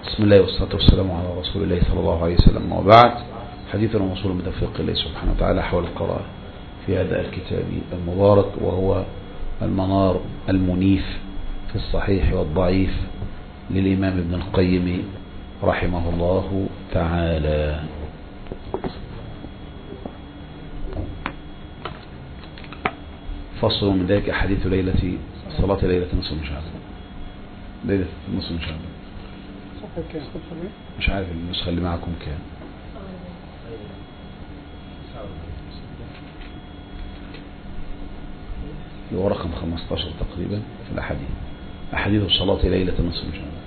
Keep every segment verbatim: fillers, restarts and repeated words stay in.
بسم الله والصلاة والسلام على رسول الله صلى الله عليه وسلم، وبعد. حديثنا موصول بتوفيق الله سبحانه وتعالى حول القراءة في هذا الكتاب المبارك، وهو المنار المنيف في الصحيح والضعيف للإمام ابن القيم رحمه الله تعالى. فصل من ذلك حديث ليلة صلاة ليلة نصف من شعبان. ليلة نصف من شعبان مش عارف النسخة اللي معكم كام. هو رقم خمستاشر تقريبا في الأحاديث، أحاديث صلاة ليلة نصف من شعبان.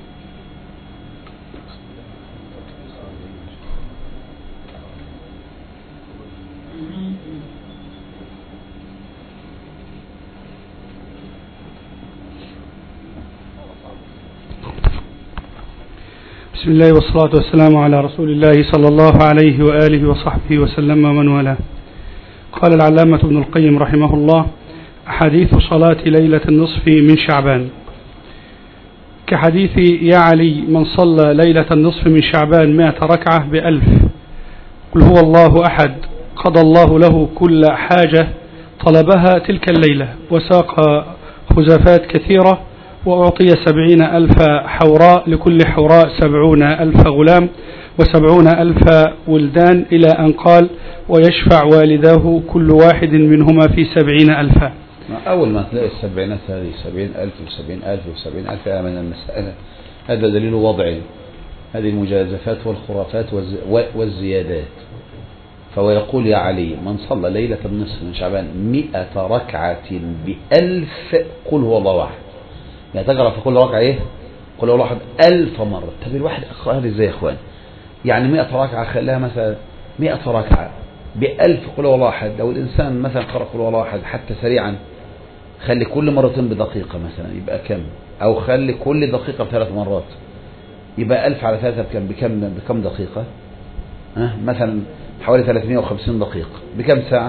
بسم الله والصلاة والسلام على رسول الله صلى الله عليه وآله وصحبه وسلم ومن والاه. قال العلامة ابن القيم رحمه الله: أحاديث صلاة ليلة النصف من شعبان كحديث يا علي من صلى ليلة النصف من شعبان مائة ركعة بألف، قل هو الله أحد قضى الله له كل حاجة طلبها تلك الليلة، وساق خزافات كثيرة، وأعطي سبعين ألف حوراء، لكل حوراء سبعون ألف غلام وسبعون ألف ولدان، إلى أن قال: ويشفع والداه كل واحد منهما في سبعين ألفا. أول ما تلاقي السبعينات هذه سبعين ألف وسبعين ألف وسبعين ألف من المسألة، هذا دليل وضعي. هذه المجازفات والخرافات والزيادات. فهو يقول: يا علي من صلى ليلة النصف من شعبان مئة ركعة بألف قل هو الله واحد. يعني تقرأ في كل ركعة ايه؟ قل هو الله واحد ألف مرة. طب الواحد أقرأها لي ازاي يا اخوان؟ يعني مئة ركعة خليها مثلا مئة ركعة بألف قل هو الله واحد. لو الإنسان مثلا قرأ قل هو الله واحد حتى سريعا، خلي كل مرتين بدقيقة مثلا، يبقى كم؟ أو خلي كل دقيقة بثلاث مرات، يبقى ألف على ثلاثة بكم؟ بكم بكم دقيقة؟ ها مثلا حوالي ثلاثمائة وخمسين دقيقة. بكم ساعة؟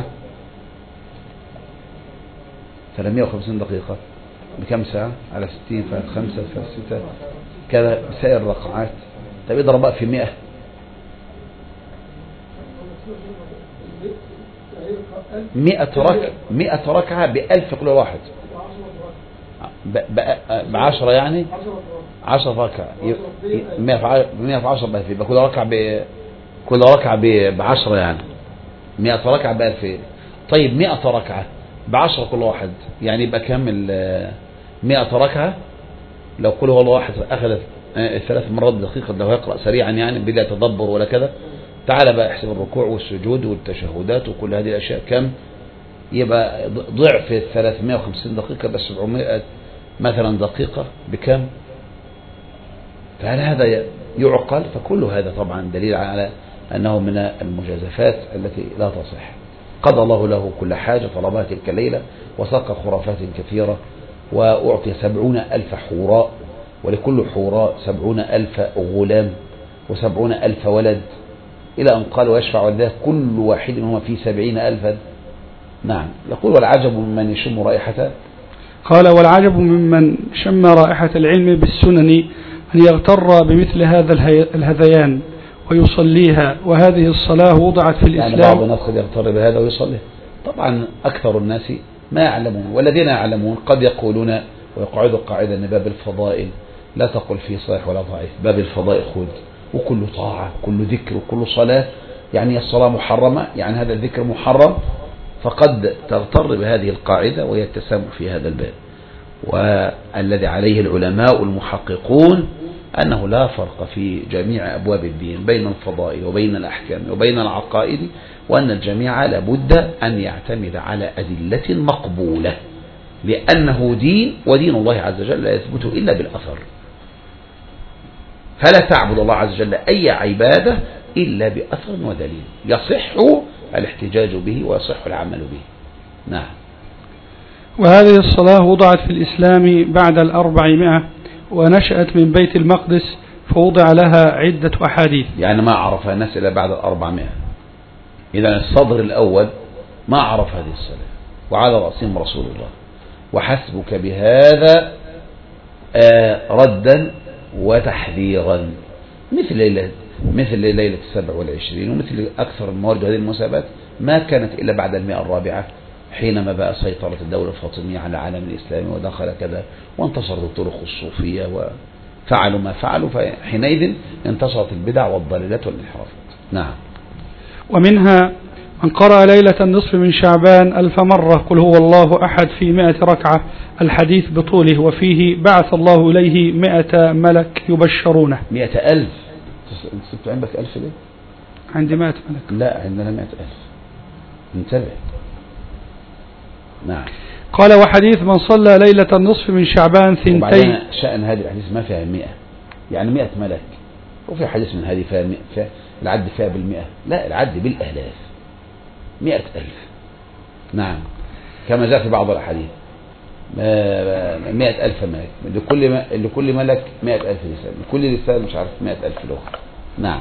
ثلاثمائة وخمسين دقيقة بكم ساعة؟ على ستين فات خمسة فات ستة كذا سائر الركعات. طيب اضرب بقى في مئة. مئة ركعة مئة ركعة بألف كل واحد بعشرة، يعني عشرة ركعة مئة في عشرة بألف، يبقى كل ركعة ب كل ركعة بعشرة، يعني مئة ركعة بألف. طيب مئة ركعة بعشرة كل واحد، يعني يبقى كامل مئة ركعة. لو كل هو واحد أخذ ثلاث مرات دقيقة، لو يقرأ سريعا يعني بلا تدبر ولا كذا، تعال بقى احسب الركوع والسجود والتشهدات وكل هذه الأشياء كم، يبقى ضعف ثلاثمائة وخمسين دقيقة بس سبعمائة مثلا دقيقة بكم؟ فهل هذا يعقل؟ فكل هذا طبعا دليل على أنه من المجازفات التي لا تصح. قضى الله له كل حاجة طلبها تلك الليلة، وساق خرافات كثيرة، وأعطي سبعون ألف حوراء، ولكل حوراء سبعون ألف غلام وسبعون ألف ولد، إلى أن قال: ويشفع والداه كل واحد منهما في سبعين ألفا. نعم. يقول: والعجب ممن يشم رائحة قال: والعجب ممن شم رائحة العلم بالسنن أن يغتر بمثل هذا الهذيان ويصليها، وهذه الصلاة وضعت في الإسلام. يعني بعض الناس يغتر بهذا ويصلي. طبعا أكثر الناس ما يعلمون، والذين يعلمون قد يقولون ويقعدوا قاعدة أن باب الفضائل لا تقل فيه صحيح ولا ضعيف، باب الفضائل خذ، وكل طاعة كل ذكر وكل صلاة، يعني الصلاة محرمة، يعني هذا الذكر محرم، فقد تغتر بهذه القاعدة وهي التسامح في هذا الباب. والذي عليه العلماء المحققون أنه لا فرق في جميع أبواب الدين بين الفضائل وبين الأحكام وبين العقائد، وأن الجميع لابد أن يعتمد على أدلة مقبولة، لأنه دين، ودين الله عز وجل لا يثبت إلا بالأثر. فلا تعبد الله عز وجل أي عبادة إلا بأثر ودليل يصح الاحتجاج به ويصح العمل به. نعم. وهذه الصلاة وضعت في الإسلام بعد الأربعمائة، ونشأت من بيت المقدس، فوضع لها عدة أحاديث. يعني ما عرفها الناس إلا بعد الأربعمائة. إذا الصدر الأول ما عرف هذه الصلاة، وعلى رأسهم رسول الله. وحسبك بهذا ردا وتحذيرا. مثل ليلة مثل ليلة السبع والعشرين، ومثل أكثر الموارد هذه المناسبات ما كانت إلا بعد المئة الرابعة، حينما بقى سيطرة الدولة الفاطمية على العالم الإسلامي ودخل كذا وانتشرت الطرق الصوفية وفعلوا ما فعلوا، فحينئذ انتشرت البدع والضلالات والانحرافات. نعم. ومنها من قرأ ليلة النصف من شعبان ألف مرة قل هو الله أحد في مئة ركعة الحديث بطوله، وفيه بعث الله إليه مئة ملك يبشرونه. مئة ألف؟ انت سبت عندك ألف ليه؟ عندي مئة ملك. لا، عندنا مئة ألف. انتبه. نعم. قال وحديث من صلى ليلة النصف من شعبان ثنتين. وبعدين شأن هذه الحديث ما فيها مئة، يعني مئة ملك، وفي حديث من هذه فيها, فيها العد فيها بالمئة، لا العد بالألاف، مئة ألف. نعم، كما جاء في بعض الأحاديث مئة ألف ملك، لكل لكل ملك مئة ألف لسان، لكل لسان مش عارف مئة ألف لغة. نعم.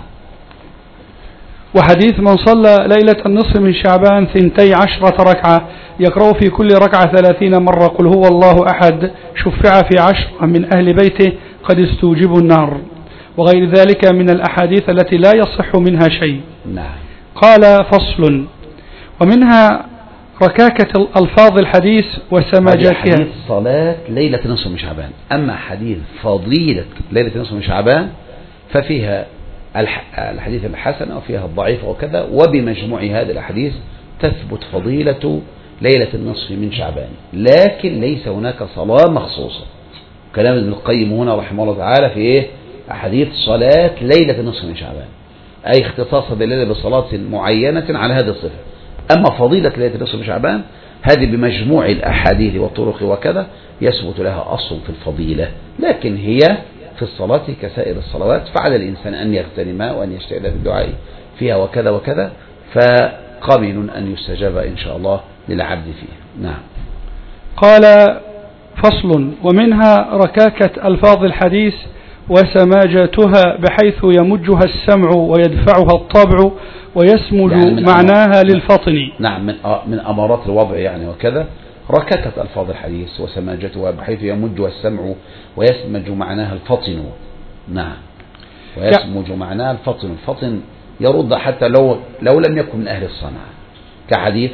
وحديث من صلى ليلة النصف من شعبان ثنتي عشرة ركعة يقرأ في كل ركعة ثلاثين مرة قل هو الله أحد شفع في عشرة من أهل بيته قد استوجبوا النار، وغير ذلك من الأحاديث التي لا يصح منها شيء. نعم. قال فصل ومنها ركاكة ألفاظ الحديث وسماجاتها. حديث صلاة ليلة نصف من شعبان. أما حديث فضيلة ليلة نصف من شعبان ففيها الحديث الحسنة وفيها الضعيفة وكذا، وبمجموع هذه الأحاديث تثبت فضيلة ليلة النصف من شعبان، لكن ليس هناك صلاة مخصوصة. كلام ابن القيم هنا رحمه الله تعالى في إيه؟ أحاديث صلاة ليلة النصف من شعبان، أي اختصاص الليلة بصلاة معينة على هذه الصفة. أما فضيلة ليلة النصف من شعبان هذه بمجموع الأحاديث والطرق وكذا يثبت لها أصل في الفضيلة، لكن هي في الصلاة كسائر الصلوات، فعلى الإنسان أن يغتنمها وأن يجتهد في الدعاء فيها وكذا وكذا، فقابل أن يستجاب إن شاء الله للعبد فيه. نعم. قال فصل ومنها ركاكة ألفاظ الحديث وسماجاتها بحيث يمجها السمع ويدفعها الطبع ويسمج يعني معناها للفطن. نعم، من من أمارات الوضع يعني وكذا ركاكة ألفاظ الحديث وسماجتها بحيث يمجها السمع ويسمج معناها الفطن. نعم، ويسمج معناها الفطن. الفطن يرد حتى لو لو لم يكن من أهل الصنعة، كحديث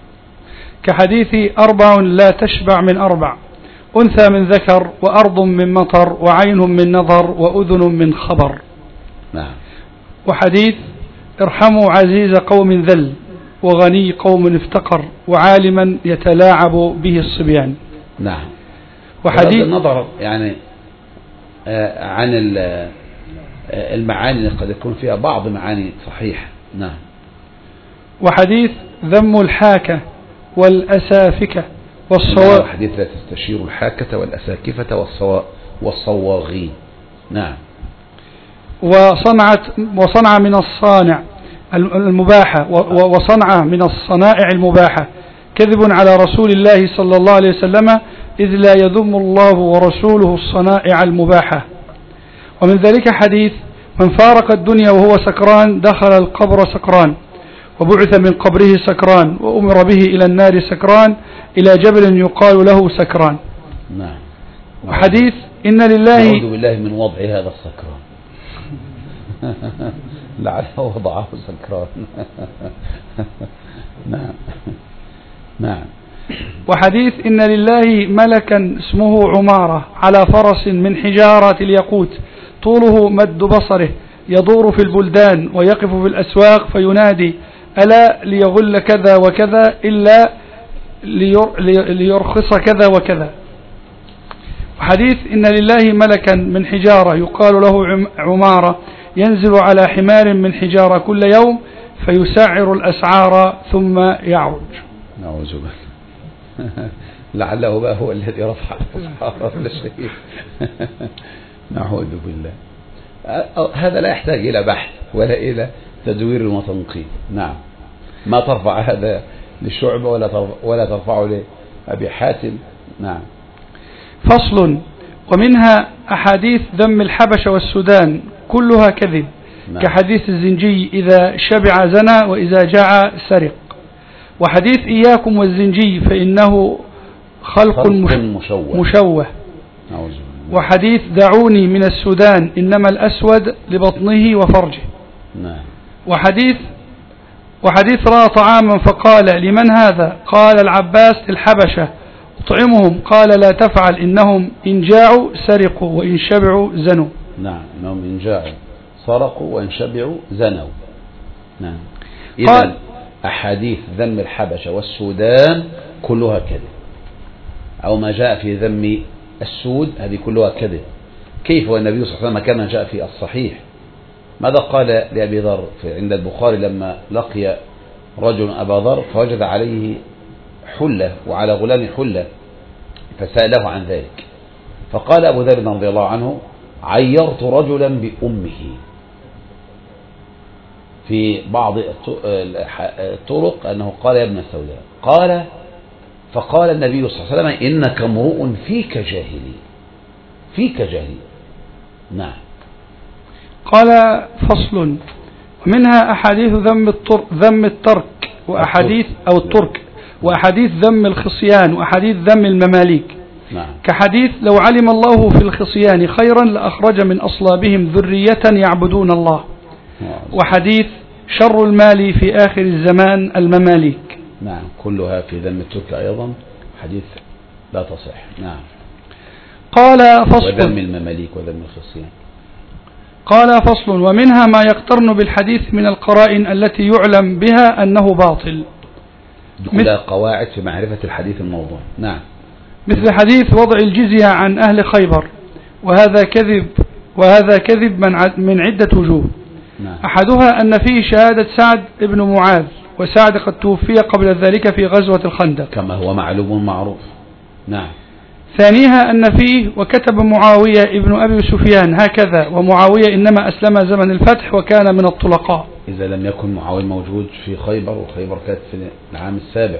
كحديث أربع لا تشبع من أربع، أنثى من ذكر وأرض من مطر وعين من نظر وأذن من خبر. نعم. وحديث ارحموا عزيز قوم ذل وغني قوم افتقر وعالما يتلاعب به الصبيان. نعم. وحديث النظر يعني آه عن المعاني اللي قد يكون فيها بعض معاني صحيحة. نعم. وحديث ذم الحاكة والأسافكة والصواغ. حديث لا تستشير الحاكة والأساكفة والصوا والصواغين. نعم. وصنعت وصنع من الصانع المباحة وصنع من الصنائع المباحة كذب على رسول الله صلى الله عليه وسلم إذ لا يذم الله ورسوله الصنائع المباحة. ومن ذلك حديث من فارق الدنيا وهو سكران دخل القبر سكران وبعث من قبره سكران وأمر به إلى النار سكران إلى جبل يقال له سكران. نعم. وحديث إن لله نعوذ بالله من وضع هذا السكران لعله وضعه سكران. نعم. نعم. وحديث إن لله ملكا اسمه عمارة على فرس من حجارة الياقوت طوله مد بصره يدور في البلدان ويقف في الأسواق فينادي ألا ليغل كذا وكذا إلا ليرخص كذا وكذا. وحديث إن لله ملكا من حجارة يقال له عمارة ينزل على حمار من حجارة كل يوم فيسعر الأسعار ثم يعرج. نعوذ بالله. لعله بقى هو الذي رفع الأسعار ولا شيء. نعوذ بالله. هذا لا يحتاج إلى بحث ولا إلى تدوير وتنقيب. نعم. ما ترفع هذا للشعب ولا ترفع ولا ترفعه لأبي حاتم. نعم. فصل ومنها أحاديث ذم الحبش والسودان كلها كذب. نعم. كحديث الزنجي إذا شبع زنى وإذا جاع سرق. وحديث إياكم والزنجي فإنه خلق, خلق مشوه, مشوه. نعوذ بالله. وحديث دعوني من السودان إنما الأسود لبطنه وفرجه. نعم. وحديث وحديث رأى طعاما فقال لمن هذا؟ قال العباس للحبشة اطعمهم، قال لا تفعل إنهم إن جاعوا سرقوا وإن شبعوا زنوا. نعم، إنهم إن جاعوا سرقوا وإن شبعوا زنوا. نعم. قال أحاديث ذم الحبشة والسودان كلها كذب، أو ما جاء في ذم السود هذه كلها كذب. كيف والنبي صلى الله عليه وسلم كما جاء في الصحيح ماذا قال لأبي ذر عند البخاري لما لقي رجل أبا ذر فوجد عليه حلة وعلى غلام حلة فسأله عن ذلك، فقال أبو ذر رضي الله عنه عيرت رجلا بأمه. في بعض الطرق أنه قال يا ابن السوداء، قال فقال النبي صلى الله عليه وسلم إنك امرؤ فيك جاهلي، فيك جاهلي. نعم. قال فصل ومنها أحاديث ذم الترك, ذم الترك وأحاديث أو الترك وأحاديث ذم الخصيان وأحاديث ذم المماليك. نعم. كحديث لو علم الله في الخصيان خيرا لأخرج من أصلابهم ذرية يعبدون الله. وحديث شر المال في آخر الزمان المماليك. نعم، كلها في ذم الترك أيضا حديث لا تصح. نعم. قال فصل وذم المماليك وذم الخصيان. قال فصل ومنها ما يقترن بالحديث من القرائن التي يعلم بها أنه باطل، مثل قواعد في معرفة الحديث الموضوع. نعم. مثل حديث وضع الجزية عن أهل خيبر، وهذا كذب وهذا كذب من عدة وجوه. نعم. أحدها أن فيه شهادة سعد بن معاذ، وسعد قد توفي قبل ذلك في غزوة الخندق كما هو معلوم معروف. نعم. ثانيها أن فيه وكتب معاوية ابن أبي سفيان هكذا، ومعاوية إنما أسلم زمن الفتح وكان من الطلقاء. إذا لم يكن معاوية موجود في خيبر، وخيبر كانت في العام السابع.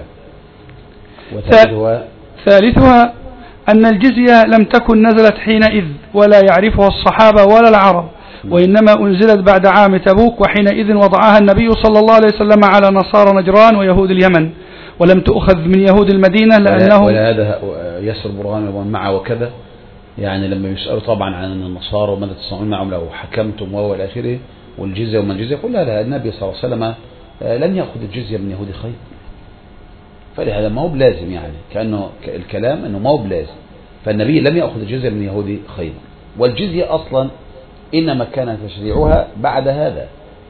وثالثها ثالثها أن الجزية لم تكن نزلت حينئذ ولا يعرفها الصحابة ولا العرب، وإنما أنزلت بعد عام تبوك، وحينئذ وضعها النبي صلى الله عليه وسلم على نصارى نجران ويهود اليمن، ولم تؤخذ من يهود المدينة لأنه ولا هذا يسر برهان معه وكذا. يعني لما يسألوا طبعا عن النصارى وماذا تصنعون معهم لو حكمتم وهو إلى آخره والجزية وما الجزية، قل هذا النبي صلى الله عليه وسلم لم يأخذ الجزية من يهود خيبر، فلهذا ما هو بلازم، يعني كأنه الكلام أنه ما هو بلازم. فالنبي لم يأخذ الجزية من يهود خيبر، والجزية أصلا إنما كان تشريعها بعد هذا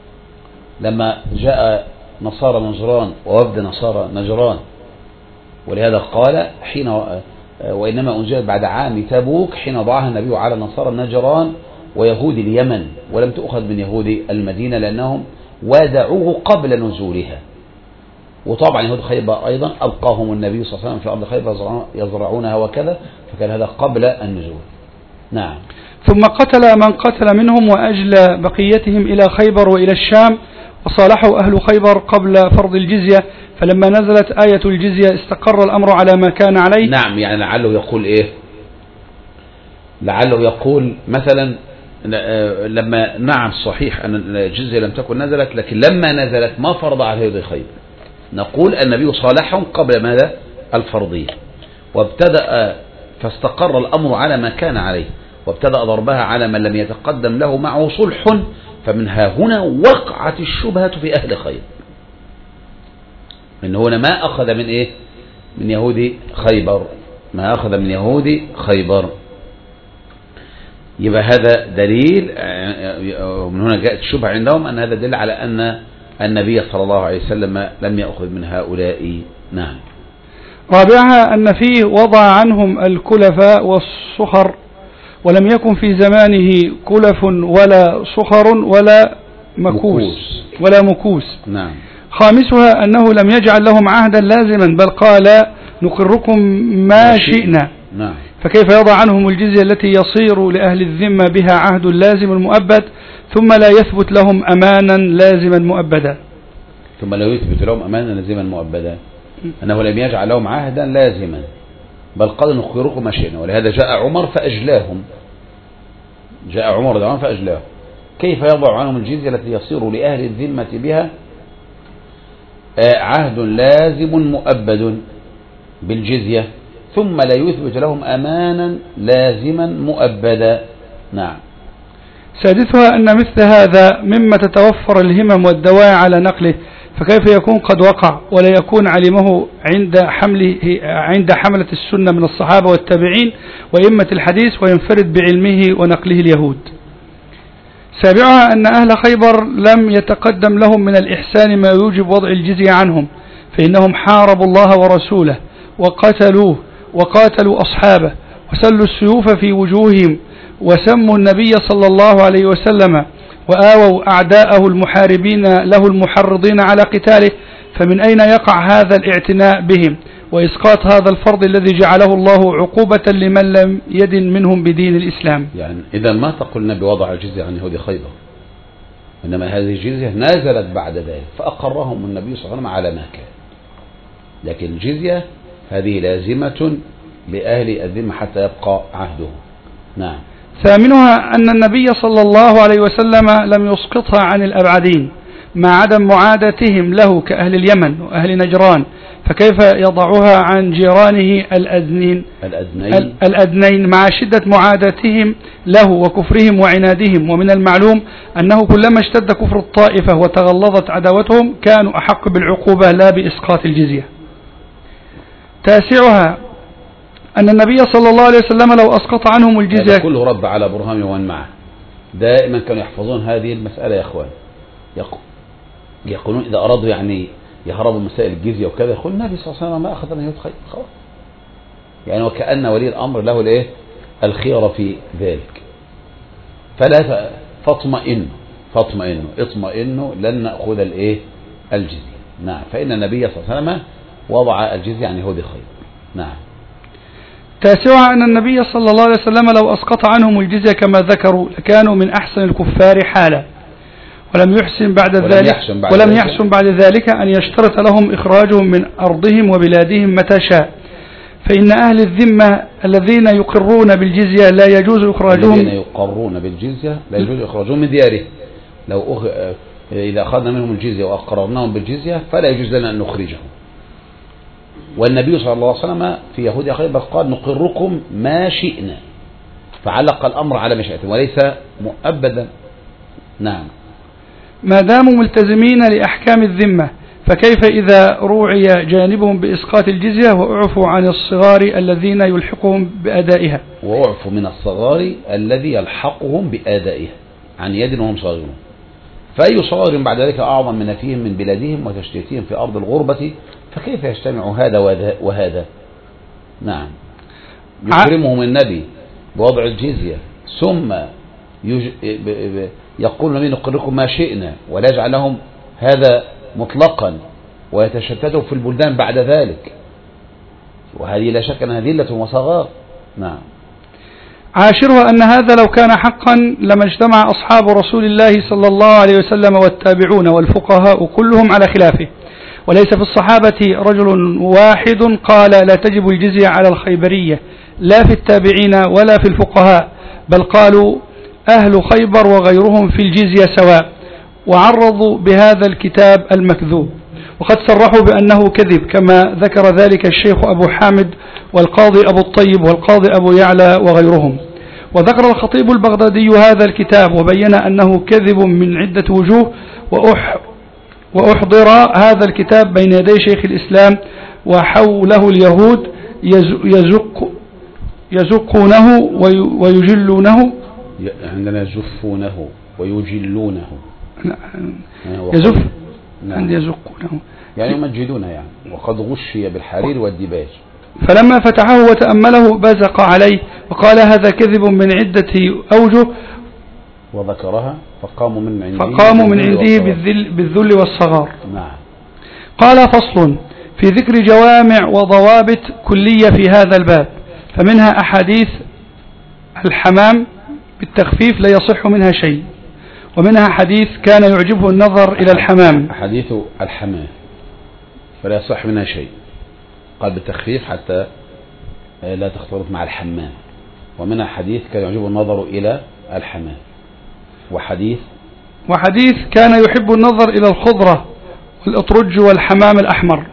لما جاء نصارى نجران ووفد نصارى نجران، ولهذا قال حين وإنما أنزلت بعد عام تبوك حين وضعها النبي على نصارى نجران ويهود اليمن، ولم تؤخذ من يهود المدينة لأنهم وادعوه قبل نزولها. وطبعا يهود خيبر أيضا أبقاهم النبي صلى الله عليه وسلم في أرض خيبر يزرعونها وكذا، فكان هذا قبل النزول. نعم. ثم قتل من قتل منهم وأجلى بقيتهم إلى خيبر وإلى الشام، وصالحوا أهل خيبر قبل فرض الجزية، فلما نزلت آية الجزية استقر الأمر على ما كان عليه. نعم، يعني لعله يقول إيه، لعله يقول مثلا لما نعم صحيح أن الجزية لم تكن نزلت، لكن لما نزلت ما فرض على يهود خيبر، نقول النبي صالحهم قبل ماذا؟ الفرضية، وابتدأ فاستقر الأمر على ما كان عليه، وابتدأ ضربها على من لم يتقدم له معه صلح، فمنها هنا وقعت الشبهة في أهل خيبر، من هنا ما أخذ من إيه؟ من يهود خيبر، ما أخذ من يهود خيبر. يبقى هذا دليل، ومن هنا جاءت الشبهة عندهم أن هذا دليل على أن النبي صلى الله عليه وسلم لم يأخذ من هؤلاء. نعم. رابعها أن فيه وضع عنهم الكلفاء والصخر، ولم يكن في زمانه كلف ولا صخر ولا مكوس, مكوس. ولا مكوس. نعم. خامسها أنه لم يجعل لهم عهدا لازما، بل قال نقركم ما شئنا. نعم. فكيف يضع عنهم الجزية التي يصير لأهل الذمة بها عهد لازم مؤبد، ثم لا يثبت لهم أمانا لازما مؤبدا. ثم لا يثبت لهم أمانا لازما مؤبدا، أنه لم يجعل لهم عهدا لازما، بل قال نخيركم ما شئنا. ولهذا جاء عمر فأجلاهم، جاء عمر دعوان فأجلاهم. كيف يضع عنهم الجزية التي يصير لأهل الذمة بها عهد لازم مؤبد بالجزية، ثم لا يثبت لهم أمانا لازما مؤبدا. نعم. سادسها أن مثل هذا مما تتوفر الهمم والدواعي على نقله، فكيف يكون قد وقع ولا يكون علمه عند حمله عند حملة السنة من الصحابة والتابعين وإمة الحديث وينفرد بعلمه ونقله اليهود. سابعها أن أهل خيبر لم يتقدم لهم من الإحسان ما يوجب وضع الجزية عنهم، فإنهم حاربوا الله ورسوله وقتلوه وقاتلوا أصحابه وسلوا السيوف في وجوههم وسموا النبي صلى الله عليه وسلم وآووا أعداءه المحاربين له المحرضين على قتاله، فمن أين يقع هذا الاعتناء بهم وإسقاط هذا الفرض الذي جعله الله عقوبة لمن لم يدن منهم بدين الإسلام؟ يعني إذا ما تقولنا بوضع الجزية عن يهود خيبر، إنما هذه الجزية نزلت بعد ذلك فأقرهم النبي صلى الله عليه وسلم على ما كان، لكن الجزية هذه لازمة لأهل الذمة حتى يبقى عهده. نعم. ثامنها أن النبي صلى الله عليه وسلم لم يسقطها عن الأبعدين مع عدم معادتهم له كأهل اليمن وأهل نجران، فكيف يضعها عن جيرانه الأدنين الأدنين, الأدنين مع شدة معادتهم له وكفرهم وعنادهم؟ ومن المعلوم أنه كلما اشتد كفر الطائفة وتغلظت عداوتهم كانوا أحق بالعقوبة لا بإسقاط الجزية. تاسعها أن النبي صلى الله عليه وسلم لو أسقط عنهم الجزية كله رد على برهان ومن معه، دائما كانوا يحفظون هذه المسألة يا أخوان، يقولون إذا أرادوا يعني يهربوا مسائل الجزية وكذا يقول النبي صلى الله عليه وسلم ما أخذ من يهود خيبر خلاص، يعني وكأن ولي الأمر له الإيه الخيار في ذلك. فلا فاطمئنوا فاطمئنوا اطمئنوا لن نأخذ الإيه الجزية. نعم. فإن النبي صلى الله عليه وسلم وضع الجزية عن يهود خيبر. نعم. تاسعها أن النبي صلى الله عليه وسلم لو أسقط عنهم الجزية كما ذكروا لكانوا من أحسن الكفار حالا، ولم يحسن بعد ولم ذلك يحسن بعد ولم ذلك يحسن بعد ذلك أن يشترط لهم إخراجهم من أرضهم وبلادهم متى شاء، فإن أهل الذمة الذين يقرون بالجزية لا يجوز إخراجهم الذين يقرون بالجزية لا يجوز إخراجهم من ديارهم، لو أخ... إذا أخذنا منهم الجزية وأقررناهم بالجزية فلا يجوز لنا أن نخرجهم. والنبي صلى الله عليه وسلم في يهود خيبر قال نقركم ما شئنا، فعلق الأمر على مشيئته وليس مؤبدا. نعم. ما داموا ملتزمين لأحكام الذمة، فكيف إذا روعي جانبهم بإسقاط الجزية وأعفوا عن الصغار الذين يلحقهم بأدائها؟ وأعفوا من الصغار الذي يلحقهم بأدائها عن يد وهم صغيرون، فأي صغار بعد ذلك أعظم من نفيهم من بلادهم وتشتيتهم في أرض الغربة، فكيف يجتمع هذا وهذا؟ نعم. يكرمهم النبي بوضع الجزية ثم يج... يقول النبي نقركم ما شئنا ولا يجعل لهم هذا مطلقا ويتشتتوا في البلدان بعد ذلك، وهذه لا شك أنها ذلة وصغار. نعم. عاشرها أن هذا لو كان حقا لما اجتمع أصحاب رسول الله صلى الله عليه وسلم والتابعون والفقهاء كلهم على خلافه، وليس في الصحابة رجل واحد قال لا تجب الجزية على الخيبرية، لا في التابعين ولا في الفقهاء، بل قالوا أهل خيبر وغيرهم في الجزية سواء، وعرضوا بهذا الكتاب المكذوب، وقد صرحوا بأنه كذب كما ذكر ذلك الشيخ أبو حامد والقاضي أبو الطيب والقاضي أبو يعلى وغيرهم. وذكر الخطيب البغدادي هذا الكتاب وبين أنه كذب من عدة وجوه، وأح وأحضر هذا الكتاب بين يدي شيخ الإسلام وحوله اليهود يزق يزقونه ويجلونه، عندنا يزفونه ويجلونه، يزف عند يزقونه يعني يمجدونه يعني، وقد غشي بالحرير والديباج. فلما فتحه وتأمله بزق عليه وقال هذا كذب من عدة أوجه، وذكرها فقاموا من عنده فقاموا من عنده بالذل, بالذل والصغار. نعم. قال فصل في ذكر جوامع وضوابط كلية في هذا الباب، فمنها أحاديث الحمام بالتخفيف لا يصح منها شيء، ومنها حديث كان يعجبه النظر إلى الحمام، حديث الحمام فلا يصح منها شيء، قال بالتخفيف حتى لا تختلط مع الحمام. ومنها حديث كان يعجبه النظر إلى الحمام، وحديث وحديث كان يحب النظر إلى الخضرة والأطرج والحمام الأحمر،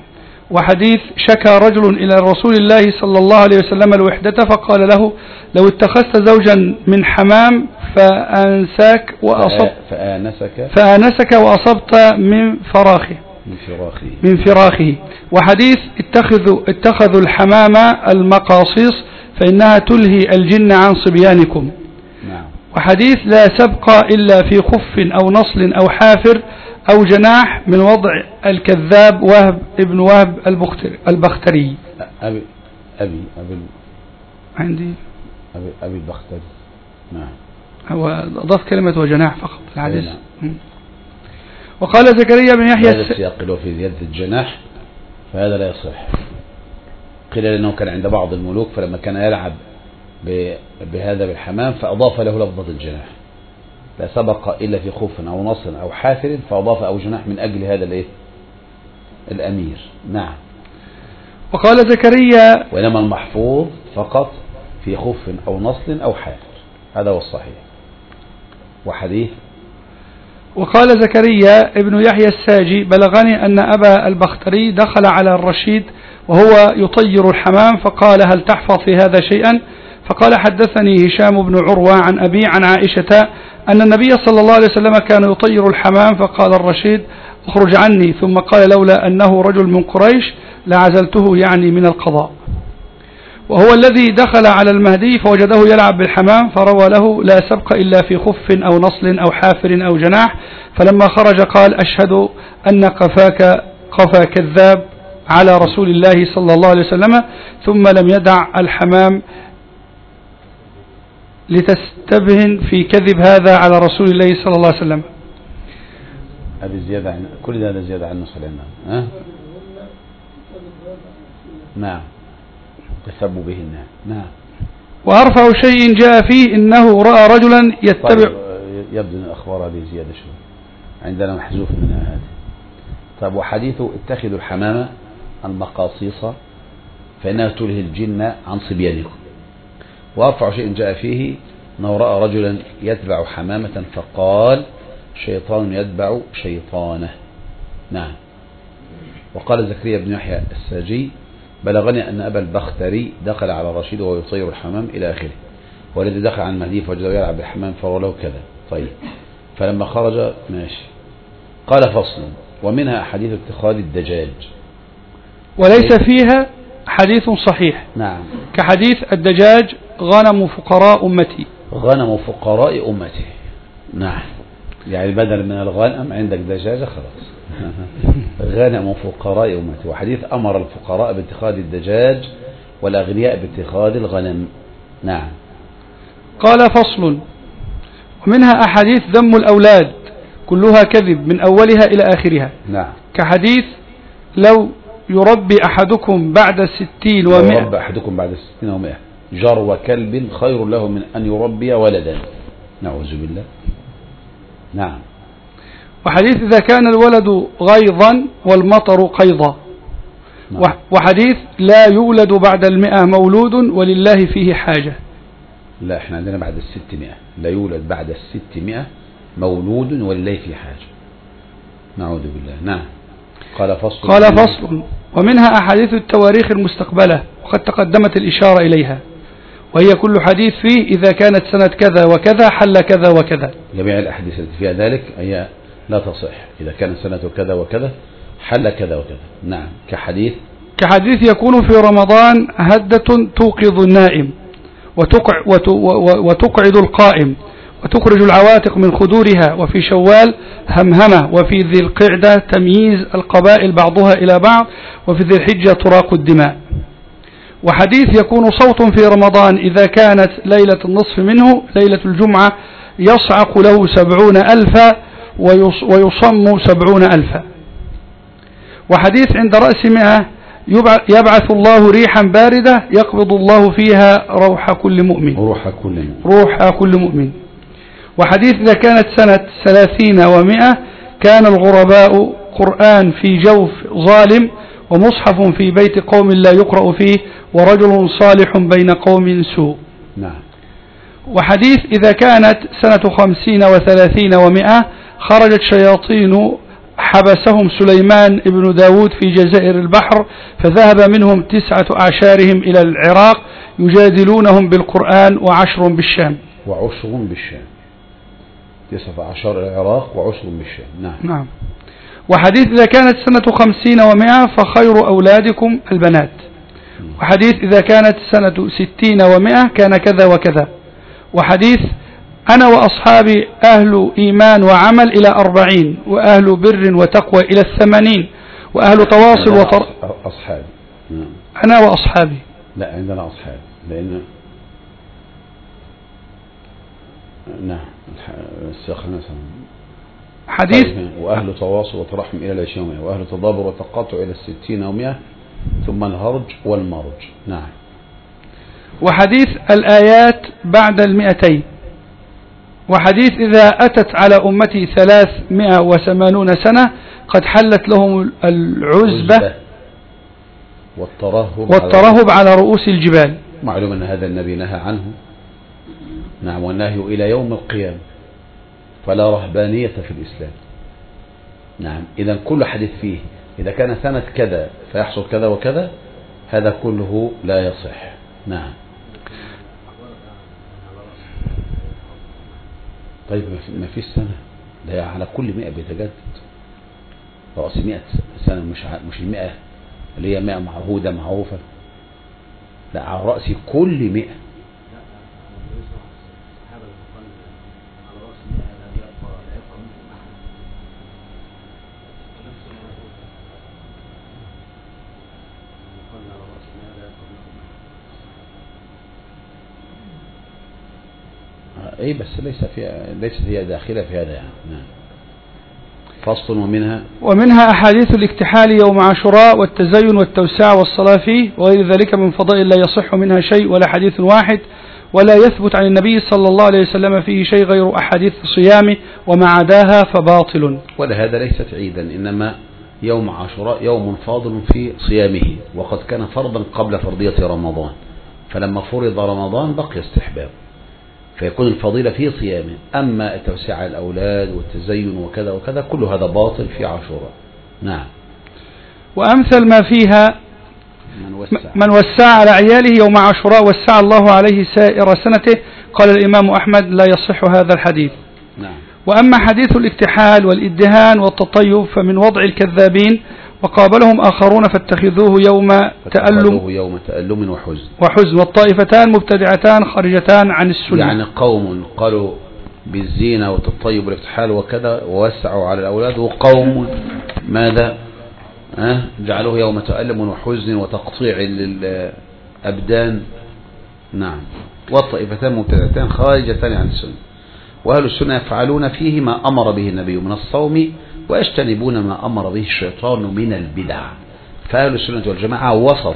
وحديث شكى رجل إلى رسول الله صلى الله عليه وسلم الوحدة فقال له لو اتخذت زوجا من حمام فأنساك وأصبت فآنسك فآنسك وأصبت من فراخه من فراخه من فراخه. وحديث اتخذوا اتخذوا الحمام المقاصيص فإنها تلهي الجن عن صبيانكم. نعم. وحديث لا سبق إلا في خف أو نصل أو حافر أو جناح من وضع الكذاب وهب ابن وهب البختري. أبي أبي أبي عندي أبي أبي البختري. نعم. هو أضاف كلمة وجناح فقط الحديث. نعم. وقال زكريا بن يحيى هذا السياق له في زيادة الجناح فهذا لا يصح. قيل لأنه كان عند بعض الملوك فلما كان يلعب بهذا بالحمام فأضاف له لفظة الجناح. لا سبق إلا في خف أو نص أو حافر فأضاف أو جناح من أجل هذا الإيه الأمير. نعم. وقال زكريا وإنما المحفوظ فقط في خف أو نصل أو حافر هذا هو الصحيح. وحديث وقال زكريا ابن يحيى الساجي بلغني أن أبا البختري دخل على الرشيد وهو يطير الحمام فقال هل تحفظ في هذا شيئا؟ فقال حدثني هشام بن عروة عن أبي عن عائشة أن النبي صلى الله عليه وسلم كان يطير الحمام فقال الرشيد اخرج عني ثم قال لولا أنه رجل من قريش لعزلته يعني من القضاء. وهو الذي دخل على المهدي فوجده يلعب بالحمام فروى له لا سبق إلا في خف أو نصل أو حافر أو جناح فلما خرج قال أشهد أن قفاك قفا كذاب على رسول الله صلى الله عليه وسلم ثم لم يدع الحمام لتستبهن في كذب هذا على رسول الله صلى الله عليه وسلم. هذه زيادة عن كل هذا زيادة عنه صلى الله عليه وسلم. نعم. تسبوا بهن. نعم. وأرفع شيء جاء فيه إنه رأى رجلا يتبع. طيب يبدو أن الأخبار هذه زيادة شوي عندنا محذوف منها هذه. طيب وحديث اتخذوا الحمامة المقاصيص فإنها تلهي الجن عن صبيانكم. وأرفع شيء جاء فيه أنه رأى رجلا يتبع حمامة فقال شيطان يتبع شيطانه. نعم. وقال زكريا بن يحيى الساجي بلغني أن أبا البختري دخل على الرشيد وهو يطير الحمام إلى آخره والذي دخل عن المهدي فوجده يلعب بالحمام فروى له كذا. طيب فلما خرج ماشي. قال فصل ومنها حديث اتخاذ الدجاج وليس فيها حديث صحيح. نعم. كحديث الدجاج غنم فقراء أمتي. غنم فقراء أمتي. نعم. يعني بدل من الغنم عندك دجاجة خلاص. غنم فقراء أمتي. وحديث أمر الفقراء باتخاذ الدجاج والأغنياء باتخاذ الغنم. نعم. قال فصل ومنها أحاديث ذم الأولاد كلها كذب من أولها إلى آخرها. نعم. كحديث لو يربي أحدكم بعد الستين ومئة يربي أحدكم بعد الستين ومئة جرو كلب خير له من أن يربي ولدا. نعوذ بالله. نعم. وحديث إذا كان الولد غيظا والمطر قيضا. نعم. وحديث لا يولد بعد المئة مولود ولله فيه حاجة. لا احنا عندنا بعد الستمائة لا يولد بعد الستمائة مولود ولله فيه حاجة. نعوذ بالله. نعم. قال فصل قال فصل ومنها أحاديث التواريخ المستقبلة وقد تقدمت الإشارة إليها وهي كل حديث فيه إذا كانت سنة كذا وكذا حل كذا وكذا. جميع الأحاديث التي فيها ذلك هي لا تصح إذا كانت سنة كذا وكذا حل كذا وكذا. نعم. كحديث كحديث يكون في رمضان هدة توقظ النائم وتقع وتقعد القائم وتخرج العواتق من خدورها وفي شوال همهمة وفي ذي القعدة تمييز القبائل بعضها إلى بعض وفي ذي الحجة تراق الدماء. وحديث يكون صوت في رمضان إذا كانت ليلة النصف منه ليلة الجمعة يصعق له سبعون ألفا ويصم سبعون ألفا. وحديث عند رأس مئة يبعث الله ريحا باردة يقبض الله فيها روح كل مؤمن روح كل مؤمن روح كل مؤمن. وحديث إذا كانت سنة ثلاثين ومئة كان الغرباء قرآن في جوف ظالم ومصحف في بيت قوم لا يقرأ فيه ورجل صالح بين قوم سوء. نعم. وحديث إذا كانت سنة خمسين وثلاثين ومئة خرجت شياطين وحبسهم سليمان ابن داود في جزائر البحر، فذهب منهم تسعة أعشارهم إلى العراق يجادلونهم بالقرآن وعشر بالشام. وعشر بالشام، تسعة عشر العراق وعشر بالشام. نعم. نعم. وحديث إذا كانت سنة خمسين ومئة فخير أولادكم البنات. وحديث إذا كانت سنة ستين ومئة كان كذا وكذا. وحديث أنا وأصحابي أهل إيمان وعمل إلى أربعين، وأهل بر وتقوى إلى الثمانين، وأهل تواصل وطر. أصحابي. نعم. أنا وأصحابي. لا، عندنا أصحابي لأن نعم الساخنة حديث وأهل تواصل وترحم إلى العشرين، وأهل تضابر وتقاطع إلى الستين ومئة، ثم الهرج والمرج. نعم. وحديث الآيات بعد المئتين. وحديث إذا أتت على أمتي ثلاثمائة وثمانون سنة قد حلت لهم العزبة والترهب, والترهب على رؤوس الجبال. معلوم أن هذا النبي نهى عنه. نعم. والنهي إلى يوم القيامة، فلا رهبانية في الإسلام. نعم. إذا كل حديث فيه إذا كان سنة كذا فيحصل كذا وكذا، هذا كله لا يصح. نعم. طيب ما فيش سنة، ده على كل مئة بيتجدد. رأس مئة سنة، مش مش المئة اللي هي مئة معهودة معروفة، لا، على رأس كل مئة. اي بس ليس فيها ليست هي داخلة في هذا يعني. نعم. فصل. ومنها ومنها أحاديث الاكتحال يوم عاشوراء والتزين والتوسع والصلاة فيه وغير ذلك من فضائل لا يصح منها شيء ولا حديث واحد، ولا يثبت عن النبي صلى الله عليه وسلم فيه شيء غير أحاديث صيامه، وما عداها فباطل. ولهذا ليست عيدا، إنما يوم عاشوراء يوم فاضل في صيامه، وقد كان فرضا قبل فرضية رمضان، فلما فرض رمضان بقي استحباب، فيكون الفضيلة في صيامه. أما التوسع الأولاد والتزين وكذا وكذا كل هذا باطل في عاشوراء. نعم. وأمثل ما فيها من وسع, من وسع على عياله يوم عاشوراء وسع الله عليه سائر سنته. قال الإمام أحمد لا يصح هذا الحديث. نعم. وأما حديث الاكتحال والإدهان والتطيب فمن وضع الكذابين، وقابلهم آخرون فاتخذوه يوم تألم يوم تألم وحزن وحزن والطائفتان مبتدعتان خارجتان عن السنة. يعني قوم قالوا بالزينة والتطيب والاكتحال وكذا ووسعوا على الأولاد، وقوم ماذا أه؟ جعلوه يوم تألم وحزن وتقطيع للأبدان. نعم. والطائفتان مبتدعتان خارجتان عن السنة. وأهل السنة يفعلون فيه ما أمر به النبي من الصوم، ويجتنبون ما أمر به الشيطان من البدع. فأهل السنة والجماعة وسط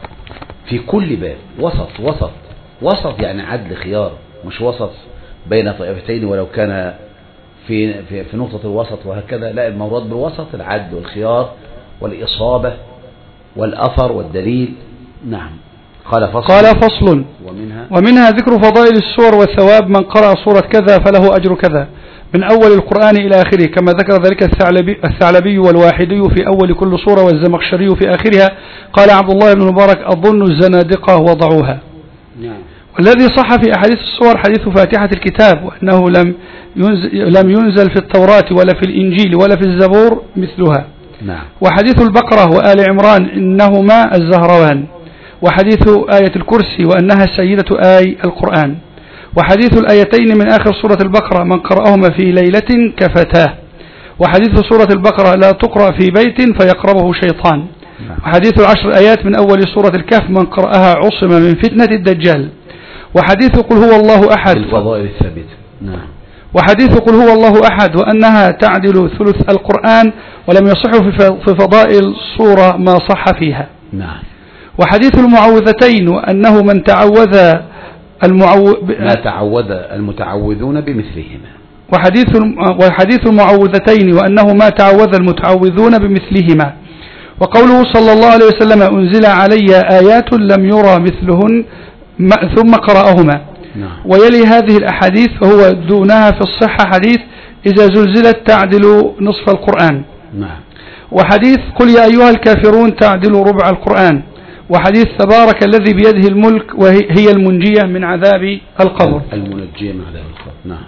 في كل باب، وسط وسط وسط يعني عدل خيار، مش وسط بين طائفتين ولو كان في في, في نقطة الوسط وهكذا. لا، المراد بالوسط العدل والخيار والإصابة والأثر والدليل. نعم. قال فصل, قال فصل ومنها, ومنها ذكر فضائل السور والثواب. من قرأ سورة كذا فله أجر كذا من أول القرآن إلى آخره، كما ذكر ذلك الثعلبي, الثعلبي والواحدي في أول كل سورة والزمخشري في آخرها. قال عبد الله بن مبارك أظن الزنادقة وضعوها. نعم. والذي صح في أحاديث السور حديث فاتحة الكتاب، وأنه لم ينزل, لم ينزل في التوراة ولا في الإنجيل ولا في الزبور مثلها. نعم. وحديث البقرة وآل عمران إنهما الزهروان. وحديث آية الكرسي وأنها سيدة آي القرآن. وحديث الآيتين من آخر سورة البقرة من قرأهما في ليلة كفتاه. وحديث سورة البقرة لا تقرأ في بيت فيقربه شيطان. وحديث العشر آيات من أول سورة الكهف من قرأها عصم من فتنة الدجال. وحديث قل هو الله أحد الفضائل الثابتة. نعم. وحديث قل هو الله أحد وأنها تعدل ثلث القرآن، ولم يصح في فضائل الصورة ما صح فيها. نعم. وحديث المعوذتين وأنه من تعوذ المعو... ما تعوذ المتعوذون بمثلهما. وحديث وحديث المعوذتين وأنه ما تعوذ المتعوذون بمثلهما. وقوله صلى الله عليه وسلم أنزل علي آيات لم يرى مثلهن ثم قرأهما. نعم. ويلي هذه الأحاديث فهو دونها في الصحة حديث إذا زلزلت تعدل نصف القرآن. نعم. وحديث قل يا أيها الكافرون تعدل ربع القرآن. وحديث تبارك الذي بيده الملك وهي المنجية من عذاب القبر. المنجية من عذاب القبر. نعم.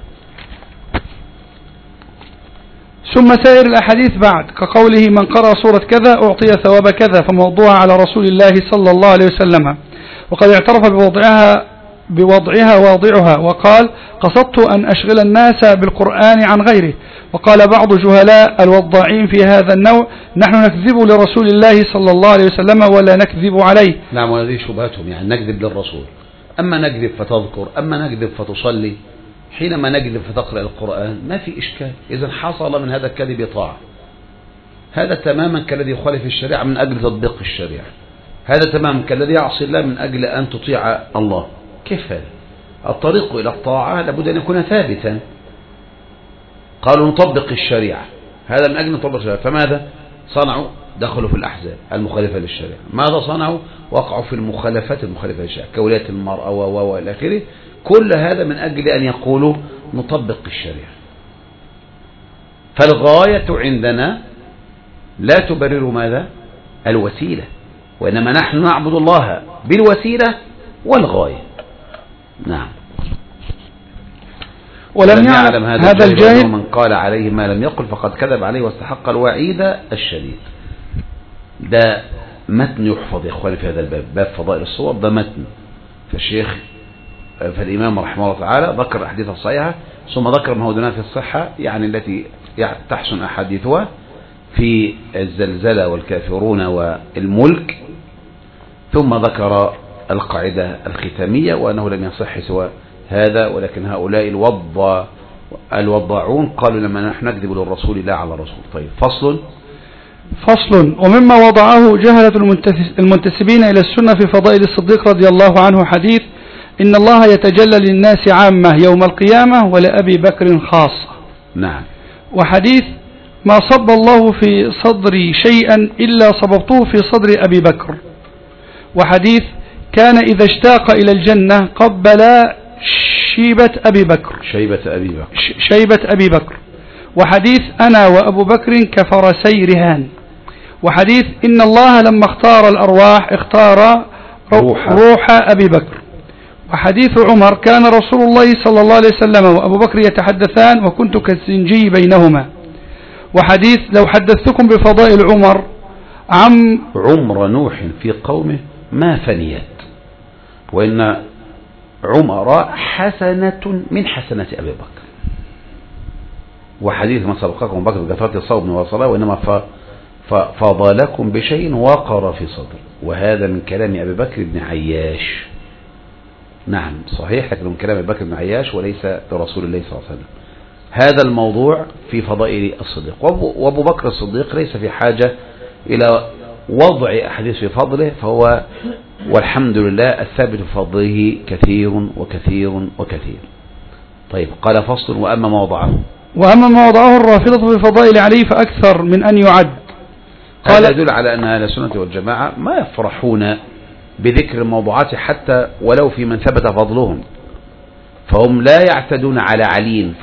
ثم سائر الأحاديث بعد كقوله من قرأ سورة كذا أعطي ثواب كذا، فموضوعها على رسول الله صلى الله عليه وسلم، وقد اعترف بوضعها بوضعها واضعها وقال قصدت أن أشغل الناس بالقرآن عن غيره. وقال بعض جهلاء الوضاعين في هذا النوع نحن نكذب لرسول الله صلى الله عليه وسلم ولا نكذب عليه. نعم، وهذه شبهتهم، يعني نكذب للرسول، أما نكذب فتذكر، أما نكذب فتصلي. حينما نكذب فتقرأ القرآن ما في إشكال، إذا حصل من هذا الكذب طاعة. هذا تماما كالذي يخالف الشريعة من أجل تطبيق الشريعة، هذا تماما كالذي يعصي الله من أجل أن تطيع الله. كيف هذا؟ الطريق إلى الطاعة لابد أن يكون ثابتا. قالوا نطبق الشريعة، هذا من أجل نطبق الشريعة. فماذا صنعوا؟ دخلوا في الأحزاب المخالفة للشريعة. ماذا صنعوا؟ وقعوا في المخالفات المخالفة للشريعة كولاية المرأة و إلى آخره. كل هذا من أجل أن يقولوا نطبق الشريعة. فالغاية عندنا لا تبرر ماذا؟ الوسيلة، وإنما نحن نعبد الله بالوسيلة والغاية. نعم. ولم يعلم هذا الجاهل من قال عليه ما لم يقل فقد كذب عليه واستحق الوعيد الشديد. ده متن يحفظ يا اخواني في هذا الباب، باب فضائل الصور، ده متن. فالشيخ فالإمام رحمه الله تعالى ذكر الأحاديث الصحيحة، ثم ذكر ما هو دونها في الصحة، يعني التي تحسن أحاديثها في الزلزلة والكافرون والملك، ثم ذكر القاعدة الختامية وأنه لم يصح سوى هذا، ولكن هؤلاء الوضع الوضاعون قالوا لما نحن نكذب للرسول لا على الرسول. طيب، فصل فصل ومما وضعه جهلة المنتسبين إلى السنة في فضائل الصديق رضي الله عنه حديث إن الله يتجلى للناس عامة يوم القيامة ولأبي بكر خاصة. نعم. وحديث ما صب الله في صدري شيئا إلا صببته في صدر أبي بكر. وحديث كان إذا اشتاق إلى الجنة قبل شيبة أبي بكر شيبة أبي بكر شيبة أبي بكر. وحديث أنا وأبو بكر كفرسي رهان. وحديث إن الله لما اختار الأرواح اختار روح, روح أبي بكر. وحديث عمر كان رسول الله صلى الله عليه وسلم وأبو بكر يتحدثان وكنت كالزنجي بينهما. وحديث لو حدثتكم بفضائل عمر عم عمر نوح في قومه ما فنيت، وإن عمر حسنة من حسنات أبي بكر. وحديث من سبقكم بكر بكثرة الصوم والصلاة وإنما فضلكم بشيء وقر في صدر. وهذا من كلام أبي بكر بن عياش. نعم صحيح، لكن من كلام أبي بكر بن عياش وليس لرسول الله صلى الله عليه وسلم. هذا الموضوع في فضائل الصديق، وأبو بكر الصديق ليس في حاجة إلى وضع أحاديث في فضله، فهو والحمد لله الثابت في فضله كثير وكثير وكثير. طيب، قال فصل وأما ما وضعه وأما ما وضعه الرافضة في فضائل علي فأكثر من أن يعد. قال هذا يدل على أن أهل السنة والجماعة ما يفرحون بذكر الموضوعات حتى ولو في من ثبت فضلهم، فهم لا يعتدون على علي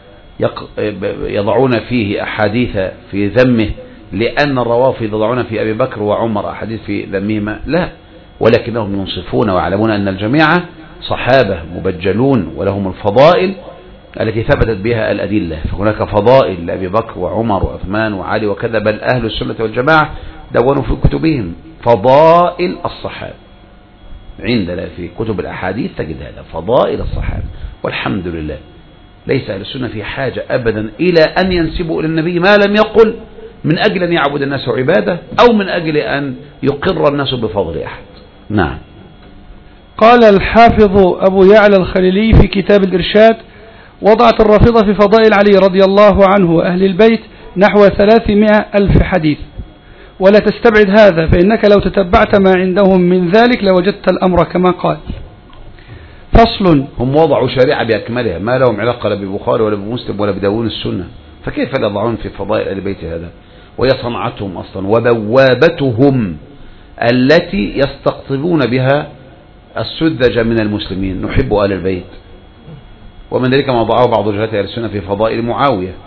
فيضعون فيه أحاديث في ذمه لأن الروافض يضعون في أبي بكر وعمر أحاديث في ذمهما، لا، ولكنهم ينصفون ويعلمون أن الجميع صحابة مبجلون ولهم الفضائل التي ثبتت بها الأدلة. فهناك فضائل لأبي بكر وعمر وعثمان وعلي وكذا، بل أهل السنة والجماعة دونوا في كتبهم فضائل الصحابة. عندنا في كتب الأحاديث تجد هذا فضائل الصحابة، والحمد لله ليس أهل السنة في حاجة أبدا إلى أن ينسبوا إلى النبي ما لم يقل من أجل أن يعبد الناس عبادة أو من أجل أن يقر الناس بفضل أحد. نعم. قال الحافظ أبو يعلى الخليلي في كتاب الإرشاد وضعت الرافضة في فضائل علي رضي الله عنه وأهل البيت نحو ثلاثمائة ألف حديث، ولا تستبعد هذا فإنك لو تتبعت ما عندهم من ذلك لوجدت الأمر كما قال. فصل هم وضعوا شريعة بأكملها ما لهم علاقة لا ببخاري ولا بمسلم ولا بداوون السنة، فكيف يضعون في فضائل أهل البيت هذا؟ وهي صنعتهم أصلا وبوابتهم التي يستقطبون بها السذج من المسلمين. نحب أهل البيت، ومن ذلك ما وضعه بعض جهات أهل السنة في فضائل معاوية،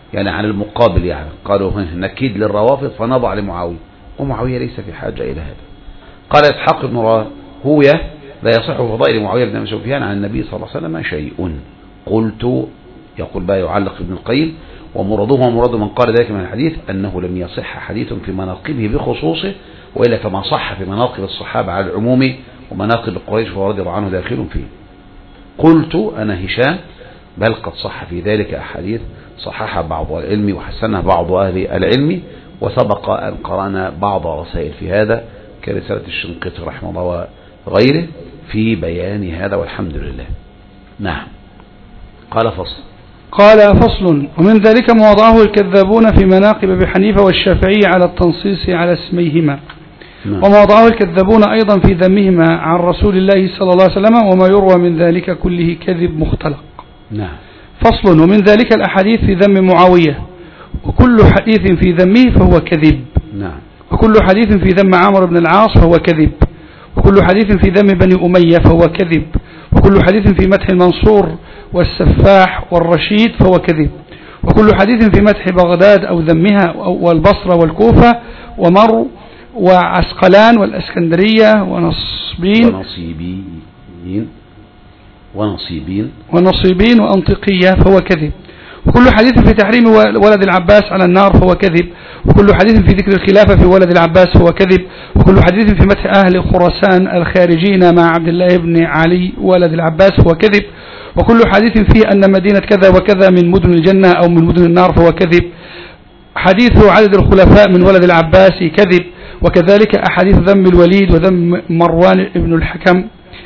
يعني عن المقابل، يعني قالوا نكيد للروافض فنضع لمعاوية، ومعاوية ليس في حاجة إلى هذا. قال إسحاق بن راهوية لا يصح في فضائل معاوية بن أبي سفيان عن النبي صلى الله عليه وسلم شيء. قلت، يقول بقى يعلق ابن القيم، ومراده ومراد من قال ذلك من الحديث أنه لم يصح حديث في مناقبه بخصوصه، وإلا فما صح في مناقب الصحابة على العموم ومناقب قريش فرضي الله عنه داخل فيه. قلت أنا هشام بل قد صح في ذلك أحاديث صححها بعض العلم وحسنها بعض أهل العلم، وسبق أن قرأنا بعض رسائل في هذا كرسالة الشنقيطي رحمه الله وغيره في بيان هذا، والحمد لله. نعم. قال فصل قال فصل ومن ذلك ما وضعه الكذابون في مناقب أبي حنيفة والشافعي على التنصيص على اسميهما، نعم. وما وضعه الكذابون أيضا في ذمهما عن رسول الله صلى الله عليه وسلم، وما يروى من ذلك كله كذب مختلق. نعم. فصل ومن ذلك الأحاديث في ذم معاوية، وكل حديث في ذمه فهو كذب. نعم. وكل حديث في ذم عمرو بن العاص فهو كذب، وكل حديث في ذم بني أمية فهو كذب، وكل حديث في مدح المنصور والسفاح والرشيد فهو كذب، وكل حديث في مدح بغداد أو ذمها والبصرة والكوفة ومر وعسقلان والأسكندرية ونصبين ونصيبين ونصيبين ونصيبين وأنطقية فهو كذب، وكل حديث في تحريم ولد العباس على النار فهو كذب، وكل حديث في ذكر الخلافة في ولد العباس فهو كذب، وكل حديث في مدح أهل خراسان الخارجين مع عبد الله بن علي ولد العباس فهو كذب، وكل حديث فيه أن مدينة كذا وكذا من مدن الجنة أو من مدن النار فهو كذب، حديث عدد الخلفاء من ولد العباس كذب، وكذلك أحاديث ذم الوليد وذم مروان ابن الحكم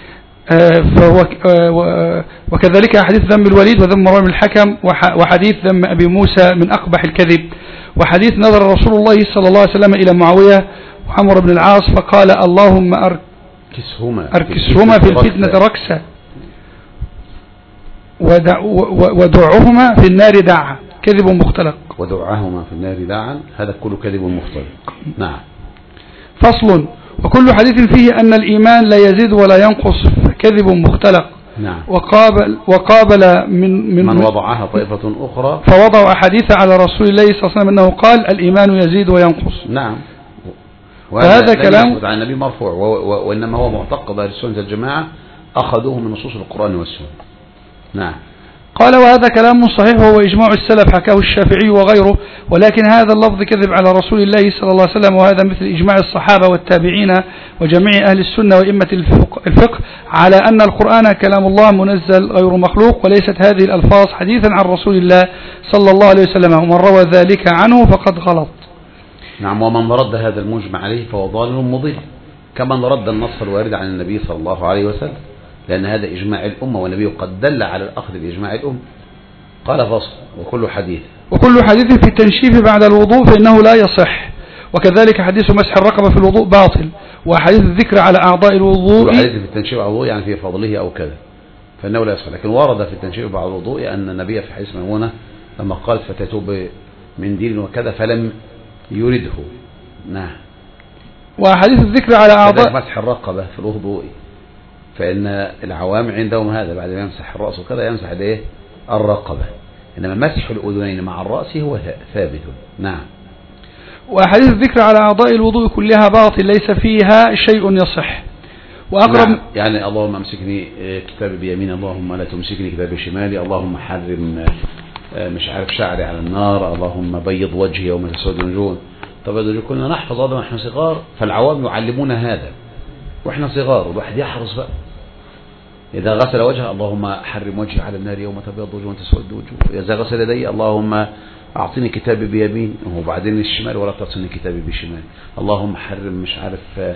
فهو وكذلك أحاديث ذم الوليد وذم مروان بن الحكم، وحديث ذم أبي موسى من أقبح الكذب، وحديث نظر رسول الله صلى الله عليه وسلم إلى معاوية وعمرو بن العاص فقال اللهم أركسهما, أركسهما في الفتنة ركسا ودعهما في النار دعا، كذب مختلق. ودعهما في النار دعا، هذا كله كذب مختلق. نعم. فصل وكل حديث فيه أن الإيمان لا يزيد ولا ينقص كذب مختلق. نعم. وقابل, وقابل من, من, من وضعها طائفة أخرى فوضعوا أحاديث على رسول الله صلى الله عليه وسلم أنه قال الإيمان يزيد وينقص. نعم. وهذا كلام عن النبي مرفوع، وإنما هو معتقد أهل السنة الجماعة أخذوه من نصوص القرآن والسنة. نعم. قال وهذا كلام صحيح وهو إجماع السلف حكاه الشافعي وغيره، ولكن هذا اللفظ كذب على رسول الله صلى الله عليه وسلم، وهذا مثل إجماع الصحابة والتابعين وجميع أهل السنة وإمة الفقه على أن القرآن كلام الله منزل غير مخلوق، وليست هذه الألفاظ حديثا عن رسول الله صلى الله عليه وسلم، ومن روى ذلك عنه فقد غلط. نعم. ومن رد هذا المجمع عليه فهو ضال مضل، كمن رد النص الوارد عن النبي صلى الله عليه وسلم، لأن هذا إجماع الأمة والنبي قد دل على الأخذ بإجماع الأمة. قال فصل وكل حديث وكل حديث في التنشيف بعد الوضوء فإنه لا يصح، وكذلك حديث مسح الرقبة في الوضوء باطل، وحديث الذكر على أعضاء الوضوء كل حديث في التنشيف بعد الوضوء يعني في فضله أو كذا فإنه لا يصح، لكن ورد في التنشيف بعد الوضوء أن النبي في حديث ميمونة لما قال فتتوب من دين وكذا فلم يرده. نعم. وحديث الذكر على أعضاء مسح الرقبة في الوضوء، فإن العوام عندهم هذا بعد ما يمسح الرأس وكذا يمسح الايه الرقبة، إنما مسح الأذنين مع الرأس هو ثابت. نعم. وحديث الذكر على أعضاء الوضوء كلها باطل ليس فيها شيء يصح. وأقرب نعم. يعني اللهم امسكني كتابي بيمين، اللهم لا تمسكني كتابي بشمالي، اللهم حرم مش عارف شعري على النار، اللهم بيض وجهي يوم تسود الوجوه. طب كنا نحفظ هذا ونحن صغار، فالعوام يعلمونا هذا واحنا صغار، والواحد يحرص بقى إذا غسل وجهه اللهم حرم وجهي على النار يوم تبيض وجوه وتسود وجوه، إذا غسل يدي اللهم أعطني كتابي بيمين، وبعدين الشمال ولا تعطيني كتابي بشمال، اللهم حرم مش عارف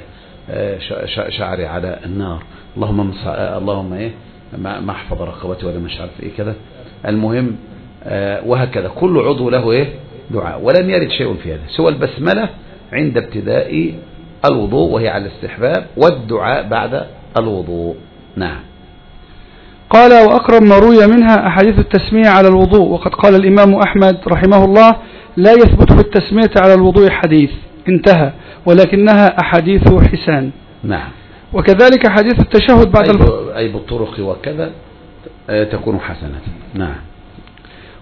شعري على النار، اللهم اللهم إيه ما احفظ رقبتي ولا مش عارف إيه كذا. المهم وهكذا كل عضو له إيه دعاء، ولم يرد شيء في هذا سوى البسملة عند ابتداء الوضوء وهي على الاستحباب، والدعاء بعد الوضوء. نعم. قال وأقرب ما روي منها أحاديث التسمية على الوضوء، وقد قال الإمام أحمد رحمه الله لا يثبت في التسمية على الوضوء حديث انتهى، ولكنها أحاديث حسان. نعم. وكذلك حديث التشهد بعد أي, أي بالطرق وكذا تكون حسنة. نعم.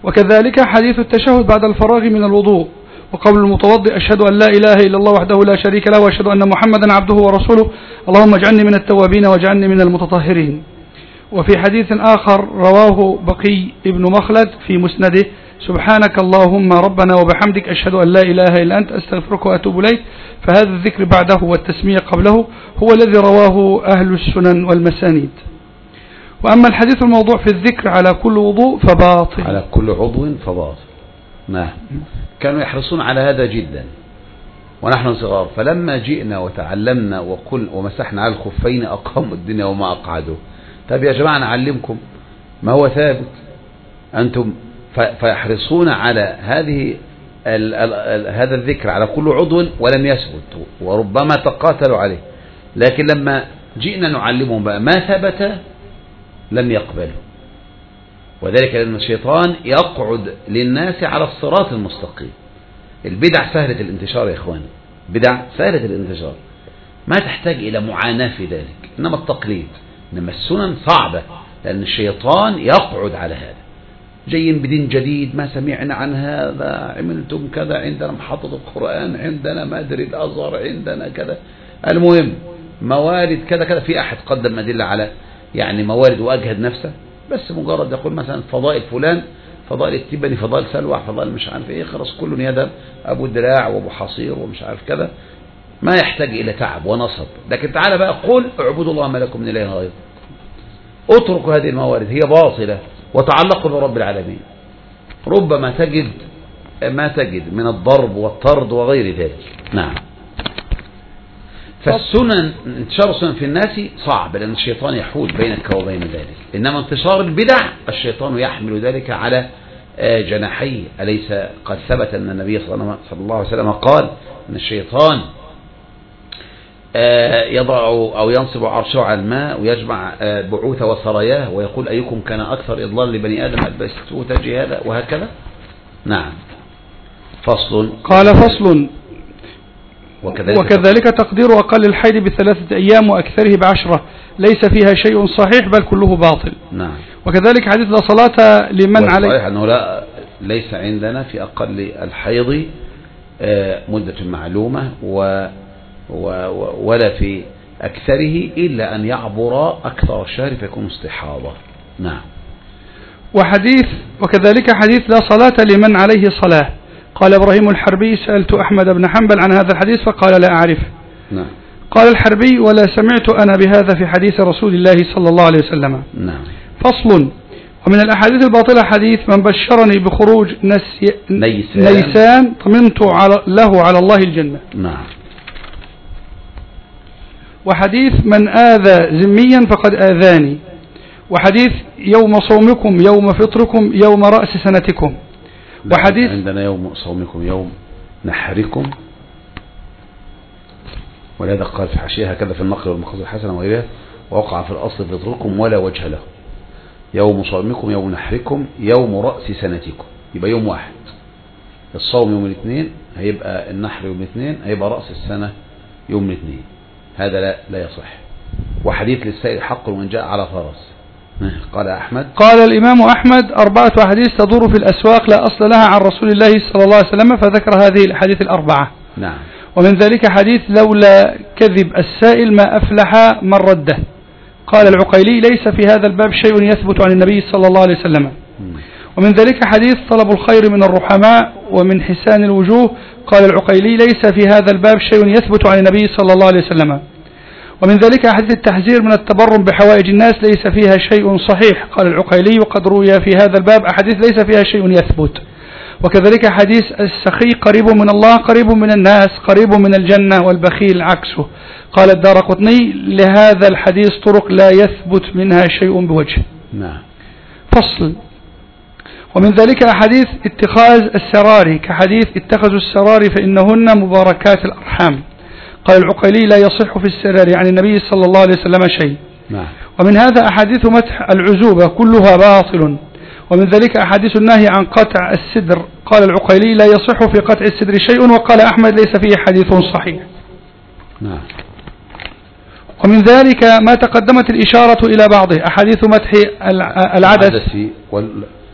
وكذلك حديث التشهد بعد الفراغ من الوضوء، وقول المتوضئ أشهد أن لا إله إلا الله وحده لا شريك له وأشهد أن محمدا عبده ورسوله اللهم اجعلني من التوابين واجعلني من المتطهرين. وفي حديث آخر رواه بقي ابن مخلد في مسنده سبحانك اللهم ربنا وبحمدك أشهد أن لا إله إلا أنت أستغفرك وأتوب إليك، فهذا الذكر بعده والتسمية قبله هو الذي رواه أهل السنن والمسانيد. وأما الحديث الموضوع في الذكر على كل وضوء فباطل، على كل عضو فباطل. نعم، كانوا يحرصون على هذا جدا ونحن صغار، فلما جئنا وتعلمنا وقل ومسحنا على الخفين أقاموا الدنيا وما أقعدوا. طب يا جماعة نعلمكم ما هو ثابت، أنتم فيحرصون على هذه ال ال ال هذا الذكر على كل عضو ولم يثبت، وربما تقاتلوا عليه، لكن لما جئنا نعلمهم بقى ما ثبت لم يقبلوا، وذلك لأن الشيطان يقعد للناس على الصراط المستقيم. البدع سهلة الانتشار يا إخواني، بدع سهلة الانتشار ما تحتاج إلى معاناة في ذلك، إنما التقليد، إنما السنن صعبة لأن الشيطان يقعد على هذا. جايين بدين جديد ما سمعنا عن هذا، عملتم كذا، عندنا محطة القرآن، عندنا مدري الأزهر، عندنا كذا، المهم موارد كذا كذا. في أحد قدم أدلة على يعني موارد وأجهد نفسه، بس مجرد يقول مثلا فضائل فلان، فضائل التبني، فضائل سلوى، فضائل مش عارف ايه، خلاص كل يدا أبو الدراع وأبو حصير ومش عارف كذا، ما يحتاج إلى تعب ونصب. لكن تعالى بقى قل اعبدوا الله ما لكم من إله غيره، اتركوا هذه الموارد هي باطلة وتعلقوا برب العالمين. ربما تجد ما تجد من الضرب والطرد وغير ذلك. نعم، فالسنن انتشار السنن في الناس صعب لأن الشيطان يحول بينك وبين ذلك، إنما انتشار البدع الشيطان يحمل ذلك على جناحيه. أليس قد ثبت أن النبي صلى الله عليه وسلم قال أن الشيطان يضع أو ينصب عرشه على الماء ويجمع بعوث وسراياه ويقول أيكم كان أكثر إضلال لبني آدم ألبسته تاجي هذا وهكذا. نعم. فصل. قال فصل وكذلك, وكذلك تقدير أقل الحيض بثلاثة أيام وأكثره بعشرة ليس فيها شيء صحيح بل كله باطل. نعم. وكذلك حديث لا صلاة لمن عليه. صحيح أنه لا ليس عندنا في أقل الحيض مدة معلومة و ولا في أكثره إلا أن يعبر أكثر الشهر فيكون استحاضة. نعم. وحديث وكذلك حديث لا صلاة لمن عليه صلاة. قال إبراهيم الحربي سألت أحمد بن حنبل عن هذا الحديث فقال لا أعرف. نعم. قال الحربي ولا سمعت أنا بهذا في حديث رسول الله صلى الله عليه وسلم. نعم. فصل. ومن الأحاديث الباطلة حديث من بشرني بخروج نسي... نيسان, نيسان طمنت على له على الله الجنة. نعم. وحديث من آذى ذميا فقد آذاني. وحديث يوم صومكم يوم فطركم يوم رأس سنتكم. وحديث عندنا يوم صومكم يوم نحركم، ولهذا قال في حاشية هكذا في النقل والمقاصد الحسنة وغيرها ووقع في الأصل فطركم ولا وجه له. يوم صومكم يوم نحركم يوم رأس سنتكم، يبقى يوم واحد. الصوم يوم الاثنين هيبقى النحر يوم الاثنين هيبقى رأس السنة يوم الاثنين، هذا لا, لا يصح. وحديث للسائل حق ومن جاء على فرس. قال أحمد قال الإمام أحمد أربعة أحاديث تدور في الأسواق لا أصل لها عن رسول الله صلى الله عليه وسلم فذكر هذه الأحاديث الأربعة. نعم. ومن ذلك حديث لولا كذب السائل ما أفلح من رده. قال العقيلي ليس في هذا الباب شيء يثبت عن النبي صلى الله عليه وسلم. ومن ذلك حديث طلب الخير من الرحماء ومن حسان الوجوه. قال العقيلي ليس في هذا الباب شيء يثبت عن النبي صلى الله عليه وسلم. ومن ذلك حديث التحذير من التبرم بحوائج الناس ليس فيها شيء صحيح. قال العقيلي وقد روي في هذا الباب أحاديث ليس فيها شيء يثبت. وكذلك حديث السخي قريب من الله قريب من الناس قريب من الجنة والبخيل عكسه. قال الدارقطني لهذا الحديث طرق لا يثبت منها شيء بوجه. نعم. فصل. ومن ذلك أحاديث اتخاذ السرار كحديث اتخذوا السرار فإنهن مباركات الأرحام. قال العقيلي لا يصح في السرار عن النبي صلى الله عليه وسلم شيء. نعم. ومن هذا أحاديث مدح العزوبة كلها باطل. ومن ذلك أحاديث النهي عن قطع السدر. قال العقيلي لا يصح في قطع السدر شيء. وقال أحمد ليس فيه حديث صحيح. نعم. ومن ذلك ما تقدمت الإشارة إلى بعضه أحاديث مدح العدس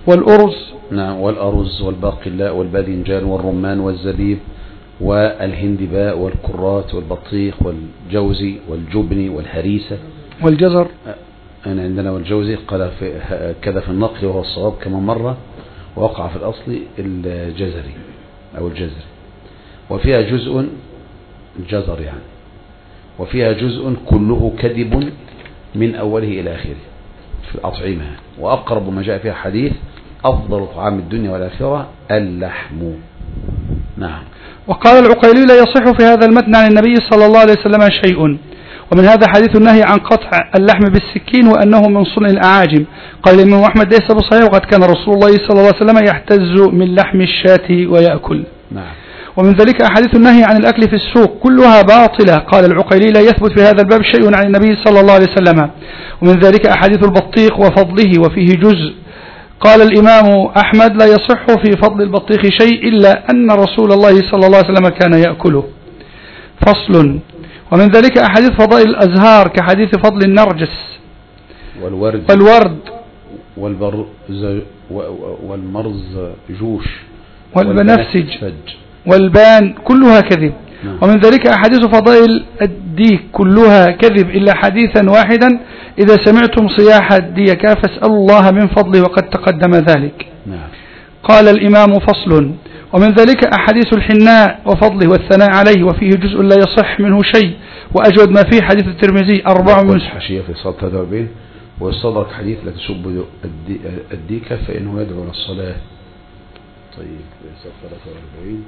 والأرز. نعم، والأرز والباقلاء والباذنجان والرمان والزبيب والهندباء والكرات والبطيخ والجوزي والجبن والهريسة والجزر. أنا عندنا والجوزي قال في كذا في النقل وهو الصواب كما مرة، ووقع في الأصل الجزري أو الجزري. وفيها جزء الجزر يعني، وفيها جزء كله كذب من أوله إلى آخره في الأطعمة. وأقرب ما جاء فيها حديث أفضل طعام الدنيا والآخرة اللحم. نعم. وقال العقيلي لا يصح في هذا المتن عن النبي صلى الله عليه وسلم شيء، ومن هذا حديث النهي عن قطع اللحم بالسكين وأنه من صنع الأعاجم. قال الإمام أحمد ليس بصحيح، وقد كان رسول الله صلى الله عليه وسلم يحتز من لحم الشاة ويأكل. نعم. ومن ذلك أحاديث النهي عن الأكل في السوق كلها باطلة. قال العقيلي لا يثبت في هذا الباب شيء عن النبي صلى الله عليه وسلم. ومن ذلك أحاديث البطيخ وفضله وفيه جزء. قال الإمام أحمد لا يصح في فضل البطيخ شيء إلا أن رسول الله صلى الله عليه وسلم كان يأكله. فصل. ومن ذلك أحاديث فضائل الأزهار كحديث فضل النرجس والورد والورد والبرز والمرز جوش والبنفسج والبان كلها كذب. نعم. ومن ذلك أحاديث فضائل الديك كلها كذب إلا حديثا واحدا إذا سمعتم صياح الديك فاسألوا الله من فضله وقد تقدم ذلك. نعم. قال الإمام فصل. ومن ذلك أحاديث الحناء وفضله والثناء عليه وفيه جزء لا يصح منه شيء، وأجود ما فيه حديث الترمذي أربع من حاشية في صلاة ثلاثة وأربعين والصدرك حديث لا تسب الديك فإنه يدعو للصلاة. طيب صلاة ثلاثة وأربعين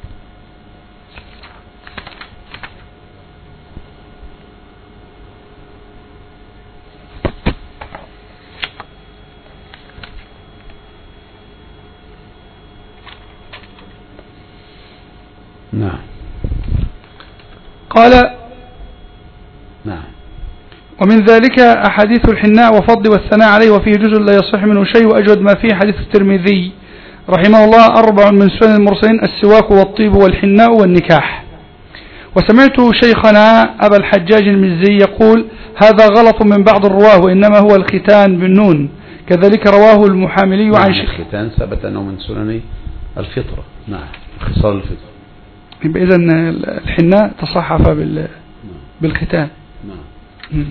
نعم. قال نعم. ومن ذلك أحاديث الحناء وفضل والثناء عليه وفيه جزء لا يصح منه شيء، وأجود ما فيه حديث الترمذي رحمه الله أربع من سنن المرسلين السواك والطيب والحناء والنكاح. وسمعت شيخنا أبا الحجاج المزي يقول هذا غلط من بعض الرواه وإنما هو الختان بالنون، كذلك رواه المحاملي نعم. عن شيخ الختان ثبت أنه من سنن الفطرة. نعم، خصال الفطرة. إذن الحناء تصحف بالختان. نعم.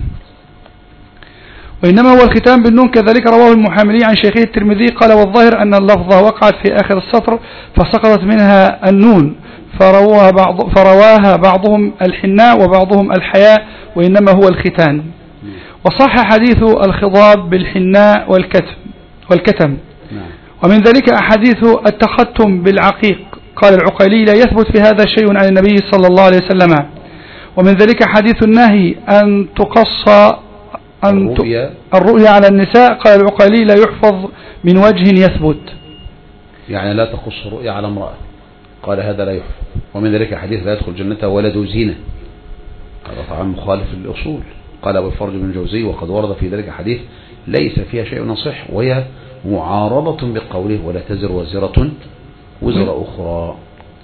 وإنما هو الختام بالنون، كذلك رواه المحاملي عن شيخه الترمذي قال والظاهر أن اللفظة وقعت في آخر السطر فسقطت منها النون فرواها, بعض فرواها بعضهم الحناء وبعضهم الحياء وإنما هو الختان. وصح حديث الخضاب بالحناء والكتم, والكتم. ومن ذلك أحاديث التختم بالعقيق. قال العقيلي لا يثبت في هذا شيء عن النبي صلى الله عليه وسلم. ومن ذلك حديث النهي أن تقص أن الرؤيا. الرؤيا على النساء. قال العقيلي لا يحفظ من وجه يثبت، يعني لا تقص الرؤيا على امرأة، قال هذا لا يحفظ. ومن ذلك حديث لا يدخل جنة ولد زينة، هذا طبعا مخالف للأصول. قال أبو الفرج بن الجوزي وقد ورد في ذلك حديث ليس فيها شيء نصح، وهي معارضة بقوله ولا تزر وزرة وزر أخرى.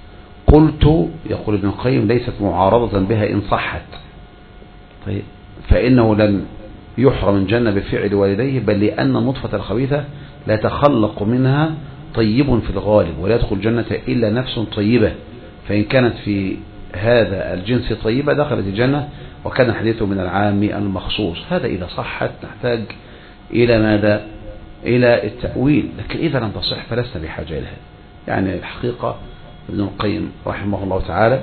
قلت يقول ابن القيم ليست معارضة بها إن صحت، طيب فإنه لم يحرم الجنة بفعل والديه، بل لأن النطفة الخبيثة لا تخلق منها طيب في الغالب، ولا يدخل الجنة إلا نفس طيبة، فإن كانت في هذا الجنس طيبة دخلت الجنة، وكان حديثه من العام المخصوص. هذا إذا صحت نحتاج إلى ماذا؟ إلى التأويل، لكن إذا لم تصح فلسنا بحاجة إليها. يعني الحقيقة ابن القيم رحمه الله تعالى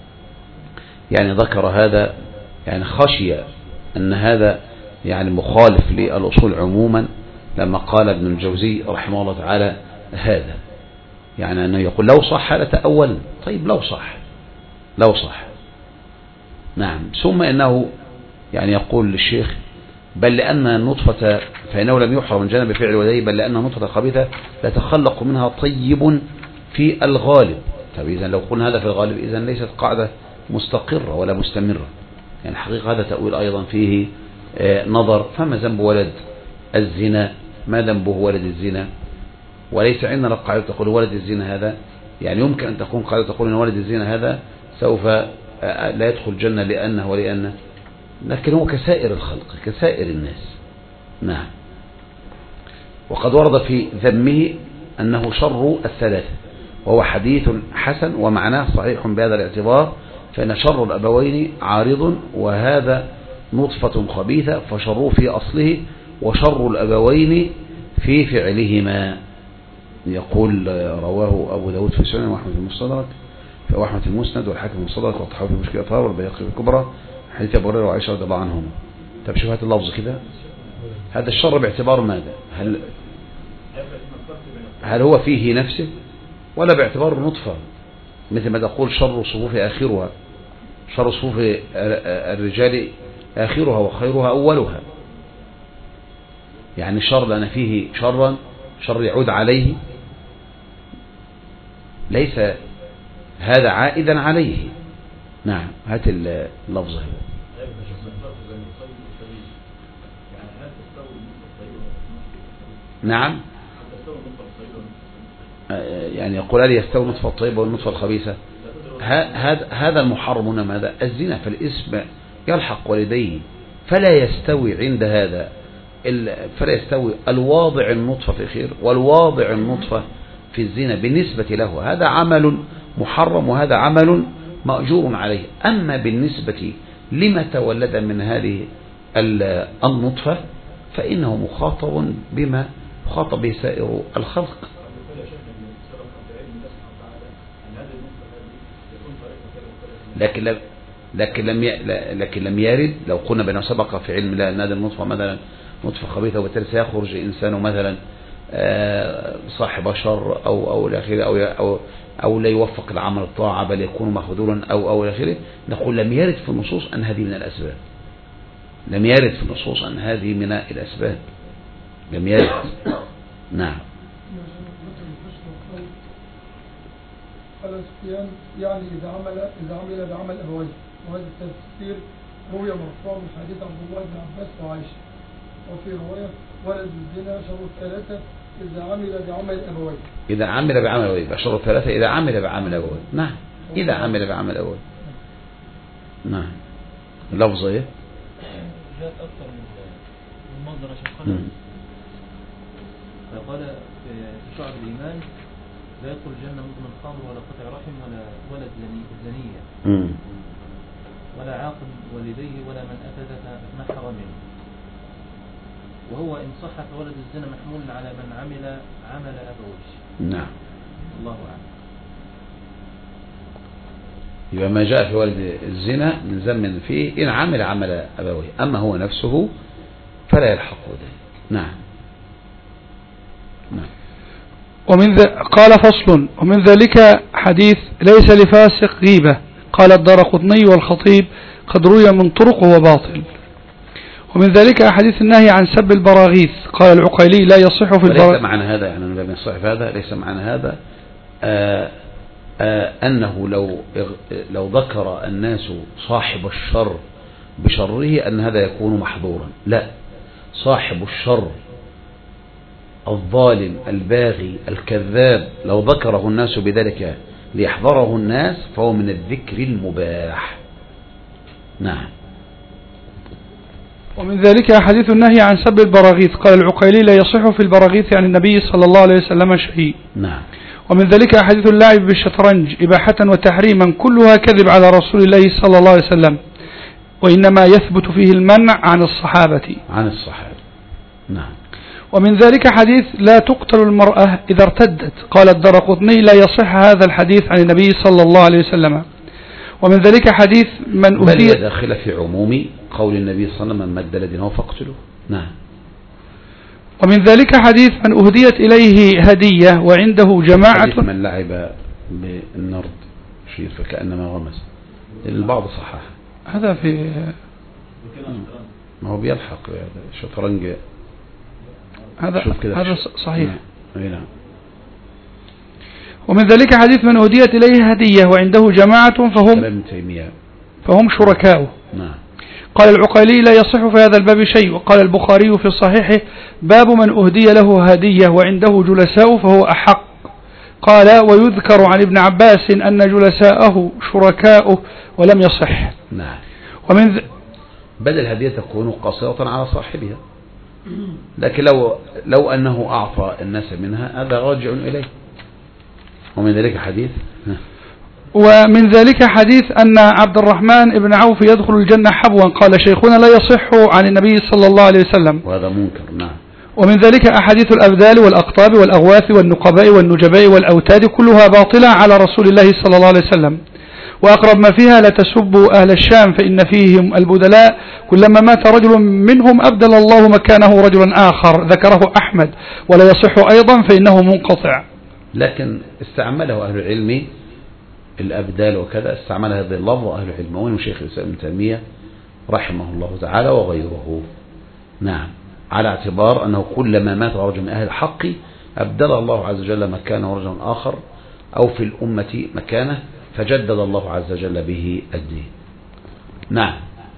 يعني ذكر هذا، يعني خشي أن هذا يعني مخالف للأصول عموما لما قال ابن الجوزي رحمه الله تعالى هذا، يعني أنه يقول لو صح لتأول. طيب لو صح لو صح نعم. ثم إنه يعني يقول للشيخ بل لأن النطفة فإنه لم يحرم الجنة بفعل والديه، بل لأن النطفة الخبيثة لا تخلق منها طيب في الغالب. طيب إذن لو قلنا هذا في الغالب إذن ليست قاعدة مستقرة ولا مستمرة. يعني حقيقة هذا تأويل أيضا فيه نظر. فما ذنب ولد الزنا؟ ما ذنبه ولد الزنا؟ وليس عندنا قاعدة تقول ولد الزنا هذا، يعني يمكن أن تكون قاعدة تقول أن ولد الزنا هذا سوف لا يدخل الجنة لأنه ولأنه، لكن هو كسائر الخلق كسائر الناس. نعم. وقد ورد في ذمه أنه شر الثلاثة، وهو حديث حسن ومعناه صحيح بهذا الاعتبار، فإن شر الأبوين عارض، وهذا نطفة خبيثة، فشروه في أصله وشر الأبوين في فعلهما. يقول رواه أبو داود في السنن وأحمد في المستدرك وأحمد في المسند والحاكم في المستدرك والطحاوي في مشكلة الأثار والبيهقي في الكبرى حديث أبو هريرة وعائشة رضي الله عنهما. طب شوف هات اللفظ كده، هذا الشر باعتبار ماذا؟ هل هل هو فيه نفسه ولا باعتبار النطفة؟ مثل ما تقول شر صفوف آخرها، شر صفوف الرجال آخرها وخيرها أولها، يعني شر لأن فيه شرا شر يعود عليه، ليس هذا عائدا عليه. نعم هات اللفظ. نعم يعني يقول هل يستوي النطفة الطيبة والنطفة الخبيثة؟ هذا هذا المحرم هنا ماذا؟ الزنا، فالاسم يلحق والديه، فلا يستوي عند هذا، فلا يستوي الواضع النطفة في خير والواضع النطفة في الزنا بالنسبة له، هذا عمل محرم وهذا عمل مأجور عليه. أما بالنسبة لما تولد من هذه النطفة فإنه مخاطب بما مخاطب به سائر الخلق. لكن لم لكن لم لكن لم يرد، لو قلنا بأنه سبق في علم الله أن هذه النطفة مثلا نطفة خبيثة وبالتالي سيخرج إنسان مثلا صاحب شر أو أو الأخير أو أو أو لا يوفق العمل الطاعة بل يكون مخذولا أو أو الأخير، نقول لم يرد في النصوص أن هذه من الأسباب، لم يرد في النصوص أن هذه من الأسباب، لم يرد. نعم. يعني إذا عمل إذا عمل بعمل أبويه، وهذا التفسير روي مرفوع من حديث عبد الله بن عباس وعائشة، وفي رواية ولد الزنا شر الثلاثة إذا عمل بعمل أبويه. إذا عمل بعمل أبويه شر الثلاثة إذا عمل بعمل أبويه. نعم إذا عمل بعمل أبويه. نعم لفظة إيه؟ جاءت أكثر من منظر شخصنا، فقال في شعب الإيمان لا يدخل الجنة مدمن خمر ولا قطع رحم ولا ولد زنية ولا عاقل والديه ولا من أتى نحر منه، وهو إن صح فولد الزنا محمول على من عمل عمل أبويه. نعم الله أعلم. يبقى ما جاء في ولد الزنا من ذم فيه إن عمل عمل أبويه، أما هو نفسه فلا يلحق ذلك. نعم. نعم. ومن ذ... قال فصل: ومن ذلك حديث ليس لفاسق غيبة. قال الدارقطني والخطيب قد روي من طرق وباطل. ومن ذلك حديث النهي عن سب البراغيث. قال العقيلي لا يصح في البراغيث. ليس معنى هذا يعني لم يصح في هذا، ليس معنى هذا آآ آآ أنه لو لو ذكر الناس صاحب الشر بشره أن هذا يكون محظورا، لا، صاحب الشر الظالم الباغي الكذاب لو ذكره الناس بذلك ليحضره الناس فهو من الذكر المباح. نعم. ومن ذلك حديث النهي عن سب البراغيث. قال العقيلي لا يصح في البراغيث عن النبي صلى الله عليه وسلم شيء. نعم. ومن ذلك حديث اللعب بالشطرنج إباحة وتحريما كلها كذب على رسول الله صلى الله عليه وسلم، وإنما يثبت فيه المنع عن الصحابة عن الصحابة. نعم. ومن ذلك حديث لا تقتل المرأة إذا ارتدت. قال الدارقطني لا يصح هذا الحديث عن النبي صلى الله عليه وسلم. ومن ذلك حديث من بل أهدي داخل في عموم قول النبي صلى الله عليه وسلم من مد لدينه فاقتله. نعم. ومن ذلك حديث من أهديت إليه هدية وعنده جماعة. حديث من لعب بالنرد شيء فكأنما غمس، البعض صحح هذا في ما هو بيلحق الشطرنج هذا هذا صحيح. نعم. ومن ذلك حديث من أهديت إليه هدية وعنده جماعة فهم فهم شركاؤه. نعم. قال العقيلي لا يصح في هذا الباب شيء. وقال البخاري في صحيحه باب من أهدي له هدية وعنده جلساء فهو أحق. قال ويذكر عن ابن عباس أن جلساءه شركاؤه ولم يصح. نعم. ومن ذ... بل الهدية تكون قاصرة على صاحبها، لكن لو لو أنه أعطى الناس منها هذا راجع إليه. ومن ذلك حديث ومن ذلك حديث أن عبد الرحمن بن عوف يدخل الجنة حبوا، قال شيخنا لا يصح عن النبي صلى الله عليه وسلم، وهذا منكر. نعم. ومن ذلك أحاديث الأبدال والأقطاب والأغواث والنقباء والنجباء والأوتاد كلها باطلة على رسول الله صلى الله عليه وسلم. وأقرب ما فيها لا تسبوا أهل الشام فإن فيهم البدلاء كلما مات رجل منهم أبدل الله مكانه رجلا آخر، ذكره أحمد، ولا يصح أيضا فإنه منقطع. لكن استعمله أهل العلم الأبدال وكذا، استعمل هذا اللفظ أهل العلم ومن شيخ الإسلام ابن تيمية رحمه الله تعالى وغيره. نعم، على اعتبار أنه كلما مات رجل من أهل الحق أبدل الله عز وجل مكانه رجلا آخر أو في الأمة مكانه، فجدد الله عز وجل به الدين. نعم.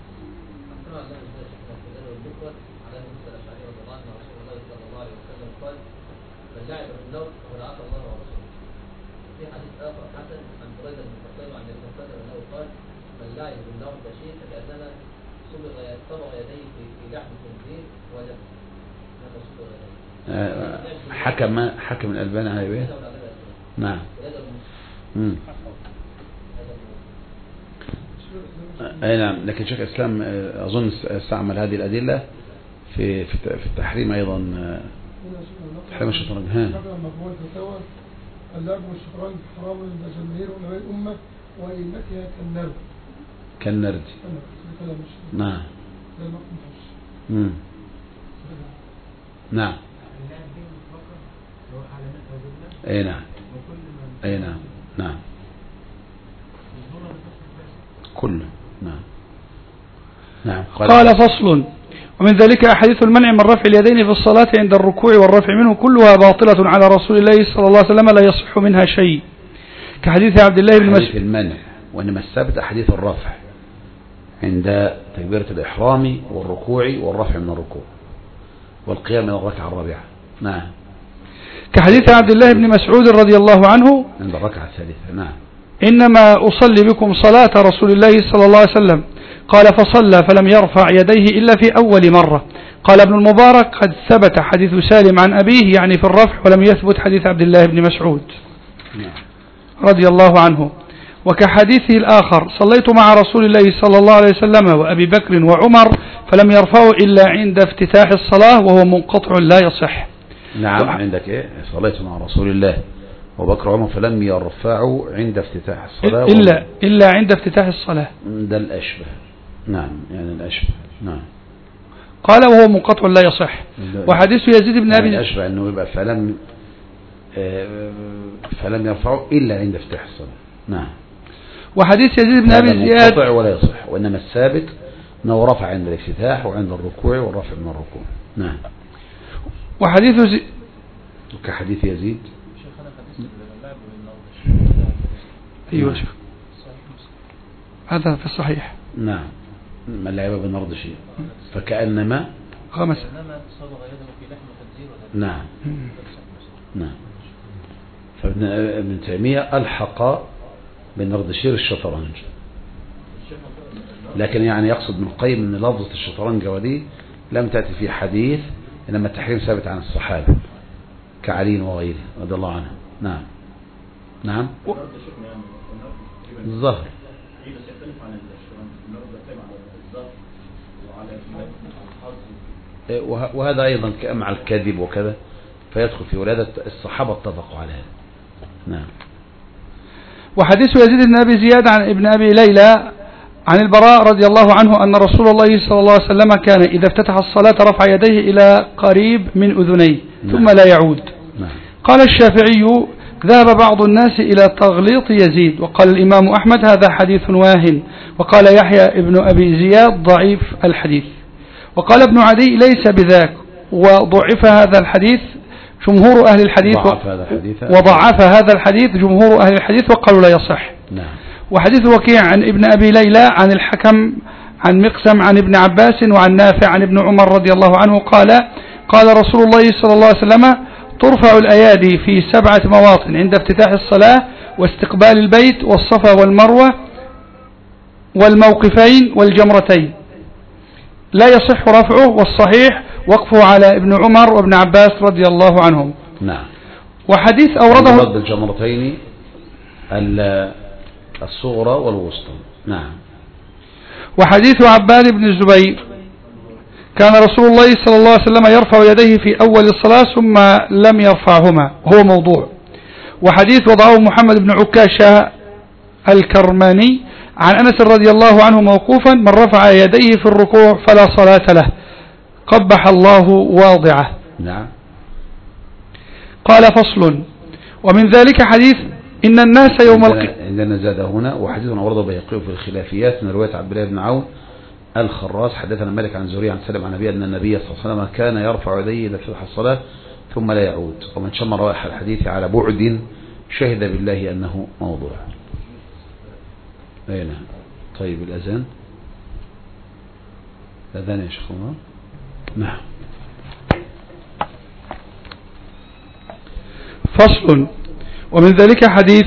حكم حكم الألباني على ايه؟ نعم. امم اي نعم. لكن شيخ الاسلام اظن استعمل هذه الادله في في التحريم ايضا، تحريم الشطرنج. ها اللعب والشطرنج حرام عند جماهير علماء الامه وائمتها كالنرد. كالنرد. نعم. امم نعم. اي نعم. اي نعم. نعم. كله. نعم. نعم. قال فصل: ومن ذلك أحاديث المنع من رفع اليدين في الصلاة عند الركوع والرفع منه كلها باطلة على رسول الله صلى الله عليه وسلم لا يصح منها شيء، كحديث عبد الله بن مسعود. حديث المنع، وإنما الثابت حديث الرفع عند تكبيرة الإحرام والركوع والرفع من الركوع والقيام من الركعة الرابعة. نعم. كحديث عبد الله بن مسعود رضي الله عنه عند الركعة الثالثة. نعم. إنما أصلي بكم صلاة رسول الله صلى الله عليه وسلم، قال فصلى فلم يرفع يديه إلا في أول مرة. قال ابن المبارك قد ثبت حديث سالم عن أبيه يعني في الرفع، ولم يثبت حديث عبد الله بن مسعود رضي الله عنه. وكحديثه الآخر: صليت مع رسول الله صلى الله عليه وسلم وأبي بكر وعمر فلم يرفعوا إلا عند افتتاح الصلاة، وهو منقطع لا يصح. نعم. عندك إيه؟ صليت مع رسول الله وبكر وعمر فلم يرفعوا عند افتتاح الصلاة إلا, إلا عند افتتاح الصلاة. ده الأشبه. نعم، يعني الأشبه. نعم. قال وهو منقطع لا يصح. وحديث يزيد بن أبي يعني الأشبه أنه يبقى فلم فلم يرفعوا إلا عند افتتاح الصلاة. نعم. وحديث يزيد بن أبي زياد منقطع ولا يصح، وإنما الثابت أنه رفع عند الافتتاح وعند الركوع والرفع من الركوع. نعم. وحديث زي... كحديث يزيد. أيوة شيخ، هذا في الصحيح. نعم. من لعب بنرد شيء فكأنما غمس. نعم. نعم. فابن ابن تيمية ألحق بنردشير الشطرنج، لكن يعني يقصد ابن القيم ان لفظة الشطرنج ودي لم تأتي في حديث، إنما التحريم ثابت عن الصحابة كعلي وغيره رضي الله عنه. نعم. نعم. الظهر. وهذا أيضا مع الكذب وكذا فيدخل في ولادة الصحابة اتفقوا على هذا. نعم. وحديث يزيد بن أبي زياد عن ابن أبي ليلى عن البراء رضي الله عنه أن رسول الله صلى الله عليه وسلم كان إذا افتتح الصلاة رفع يديه إلى قريب من أذنيه ثم لا يعود. نعم. قال الشافعي: ذهب بعض الناس إلى تغليط يزيد، وقال الإمام أحمد هذا حديث واهن، وقال يحيى ابن أبي زياد ضعيف الحديث، وقال ابن عدي ليس بذاك، وضعف هذا الحديث جمهور أهل الحديث ضعف هذا الحديث وضعف هذا الحديث جمهور أهل الحديث وقالوا لا يصح. نعم. وحديث وكيع عن ابن أبي ليلى عن الحكم عن مقسم عن ابن عباس وعن نافع عن ابن عمر رضي الله عنه قال: قال رسول الله صلى الله عليه وسلم: ترفع الأيادي في سبعة مواطن عند افتتاح الصلاة واستقبال البيت والصفا والمروة والموقفين والجمرتين، لا يصح رفعه، والصحيح وقفه على ابن عمر وابن عباس رضي الله عنهم. نعم. وحديث أورده رد الجمرتين الصغرى والوسطى. نعم. وحديث عباد بن الزبير كان رسول الله صلى الله عليه وسلم يرفع يديه في أول الصلاة ثم لم يرفعهما وهو موضوع. وحديث وضعه محمد بن عكاشة الكرماني عن أنس رضي الله عنه موقوفا: من رفع يديه في الركوع فلا صلاة له، قبح الله واضعه. نعم. قال: فصل. ومن ذلك حديث إن الناس يوم القيامة. عندنا زاد هنا وحديث ورد بيقول في الخلافيات من رواية عبد الله بن عون الخراس حدثنا مالك عن زهري عن سلم عن النبي أن النبي صلى الله عليه وسلم كان يرفع يديه إذا افتتح الصلاة ثم لا يعود. ومن شم روائح الحديث على بعد شهد بالله أنه موضوع. أي نعم. طيب الأذان الأذان يا شيخ عمر. نعم. فصل. ومن ذلك حديث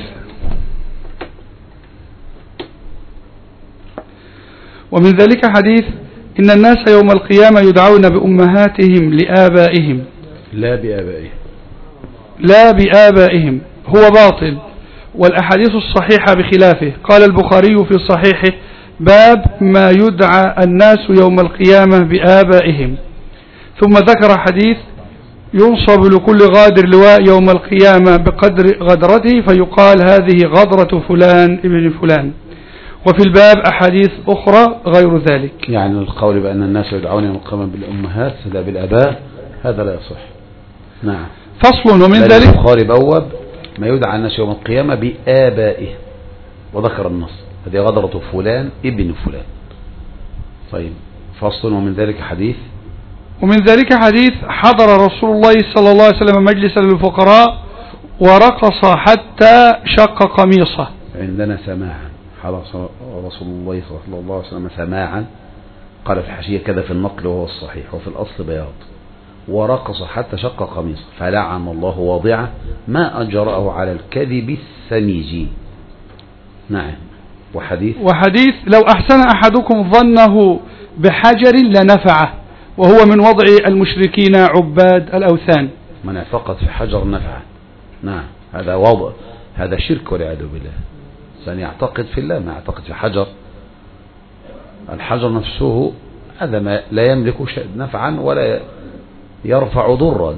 ومن ذلك حديث إن الناس يوم القيامة يدعون بأمهاتهم لآبائهم لا بآبائهم لا بآبائهم هو باطل، والأحاديث الصحيحة بخلافه. قال البخاري في صحيحه: باب ما يدعى الناس يوم القيامة بآبائهم. ثم ذكر حديث: ينصب لكل غادر لواء يوم القيامة بقدر غدرته فيقال هذه غدرة فلان ابن فلان. وفي الباب أحاديث أخرى غير ذلك. يعني القول بأن الناس يدعون يوم القيامة بالأمهات لا بالآباء هذا لا يصح. نعم. فصل. ومن ذلك البخاري بوب ما يدعى الناس يوم القيامة بآبائه وذكر النص هذه غدرة فلان ابن فلان. طيب فصل. ومن ذلك حديث ومن ذلك حديث حضر رسول الله صلى الله عليه وسلم مجلسا للفقراء ورقص حتى شق قميصه. عندنا سماعا حضر رسول الله صلى الله عليه وسلم سماعا، قال في الحاشية كذا في النقل وهو الصحيح وفي الأصل بياض، ورقص حتى شق قميصه فلعن الله واضعه ما أجرأه على الكذب السميجي. نعم. وحديث وحديث لو أحسن أحدكم ظنه بحجر لنفعه، وهو من وضع المشركين عباد الأوثان. من اعتقد في حجر نفعه. نعم. هذا وضع هذا شرك والعياذ بالله. الإنسان يعتقد في الله ما يعتقد في حجر. الحجر نفسه هذا ما لا يملك نفعا ولا يرفع ضرا،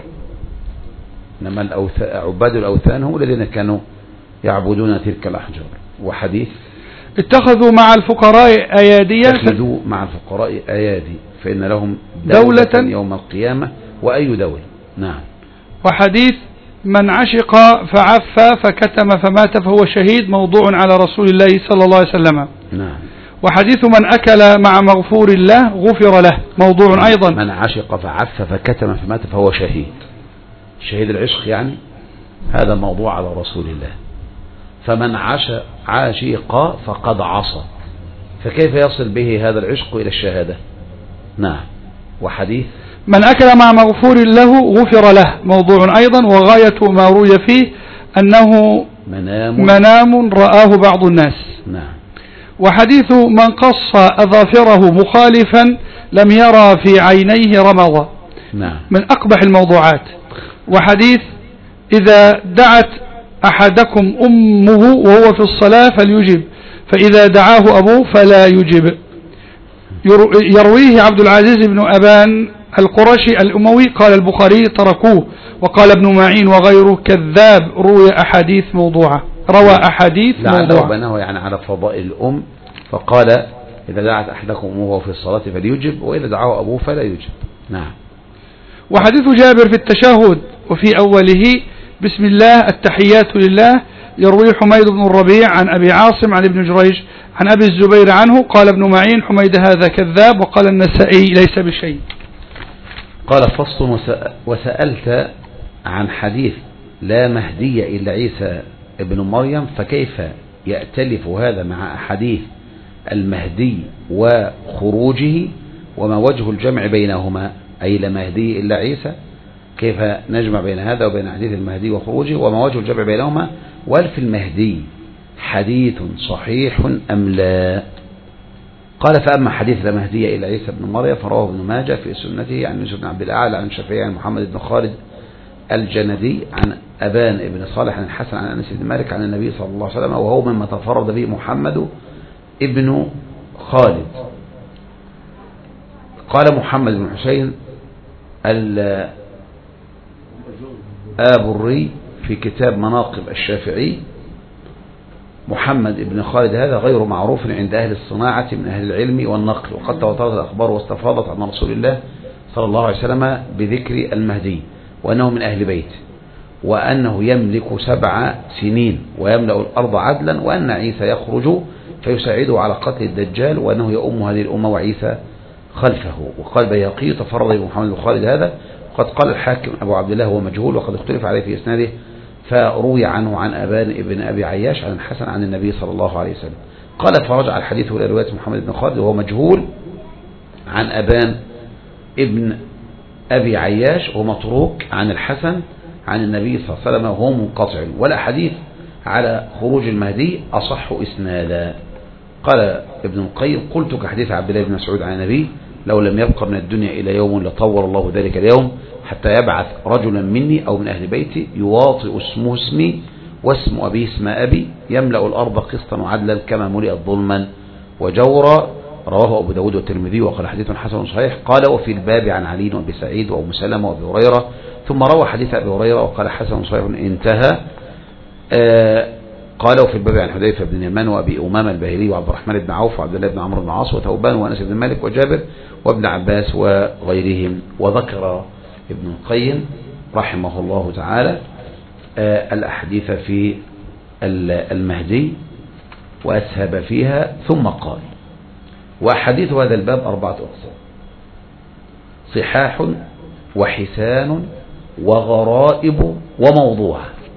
إنما عباد الأوثان هم الذين كانوا يعبدون تلك الأحجار. وحديث اتخذوا مع الفقراء أياديا اتخذوا مع الفقراء أيادي فإن لهم دولة, دولة يوم القيامة وأي دولة. نعم. وحديث من عشق فعف فكتم فمات فهو شهيد موضوع على رسول الله صلى الله عليه وسلم. نعم. وحديث من أكل مع مغفور الله غفر له موضوع أيضا. من عشق فعف فكتم فمات فهو شهيد. شهيد العشق يعني هذا موضوع على رسول الله. فمن عش عاشق فقد عصى، فكيف يصل به هذا العشق إلى الشهادة؟ نعم. وحديث من أكل مع مغفور له غفر له موضوع أيضا، وغاية ما روي فيه أنه منام, منام رآه بعض الناس. نعم. وحديث من قص أظافره مخالفا لم يرى في عينيه رمضا. نعم. من أقبح الموضوعات. وحديث إذا دعت أحدكم أمه وهو في الصلاة فليجب، فإذا دعاه أبوه فلا يجب. يرويه عبد العزيز بن أبان القرشي الأموي. قال البخاري تركوه، وقال ابن معين وغيره كذاب روي أحاديث موضوعة روى أحاديث موضوعة. بناه يعني على فضائل الأم، فقال إذا دعت أحدكم أمه وهو في الصلاة فليجب، وإذا دعاه أبوه فلا يجب. نعم. وحديث جابر في التشهد وفي أوله بسم الله التحيات لله يروي حميد بن الربيع عن أبي عاصم عن ابن جريج عن أبي الزبير عنه. قال ابن معين حميد هذا كذاب، وقال النسائي ليس بشيء. قال فصل. وسألت عن حديث لا مهدي إلا عيسى ابن مريم، فكيف يأتلف هذا مع أحاديث المهدي وخروجه، وما وجه الجمع بينهما؟ أي لا مهدي إلا عيسى، كيف نجمع بين هذا وبين حديث المهدي وخروجه، وما وجه الجمع بينهما؟ وهل في المهدي حديث صحيح أم لا؟ قال فأما حديث لا مهدي إلا عيسى بن مريم فرواه ابن ماجه في سنته عن يوسف بن عبد الأعلى عن الشافعي عن محمد بن خالد الجندي عن أبان بن صالح عن الحسن عن أنس بن مالك عن النبي صلى الله عليه وسلم وهو مما تفرد به محمد ابن خالد. قال محمد بن حسين الآبري في كتاب مناقب الشافعي محمد بن خالد هذا غير معروف عند أهل الصناعة من أهل العلم والنقل، وقد تواترت الأخبار واستفاضت عن رسول الله صلى الله عليه وسلم بذكر المهدي وأنه من أهل بيت وأنه يملك سبع سنين ويملأ الأرض عدلا وأن عيسى يخرج فيساعده على قتل الدجال وأنه يؤم هذه الأمة وعيسى خلفه. وقال بيهقي تفرد بمحمد بن خالد هذا، وقد قال الحاكم أبو عبد الله هو مجهول وقد اختلف عليه في إسناده، فروي عنه عن أبان ابن أبي عياش عن الحسن عن النبي صلى الله عليه وسلم. قال فرجع الحديث إلى رواية محمد بن خالد وهو مجهول عن أبان ابن أبي عياش ومتروك عن الحسن عن النبي صلى الله عليه وسلم وهو منقطع، والأحاديث على خروج المهدي أصح إسنادا. قال ابن القيم قلت كحديث عبد الله بن مسعود عن النبي لو لم يبقى من الدنيا إلى يوم لطور الله ذلك اليوم حتى يبعث رجلا مني أو من أهل بيتي يواطئ اسمه اسمي واسم أبيه اسم أبي يملأ الأرض قسطا وعدلا كما ملئت ظلما وجورا. رواه أبو داود والترمذي وقال حديث حسن صحيح. قال وفي الباب عن علي وأبي سعيد وأم سلمة وأبي هريرة، ثم روى حديث أبي هريرة وقال حسن صحيح انتهى. آه قال وفي الباب عن حذيفة بن اليمان وأبي أمامة الباهلي وعبد الرحمن بن عوف وعبد الله بن عمرو بن العاص وثوبان وأنس بن مالك وجابر وابن عباس وغيرهم. وذكر ابن القيم رحمه الله تعالى آه الأحاديث في المهدي وأسهب فيها، ثم قال وأحاديث هذا الباب أربعة أقسام: صحاح وحسان وغرائب وموضوع.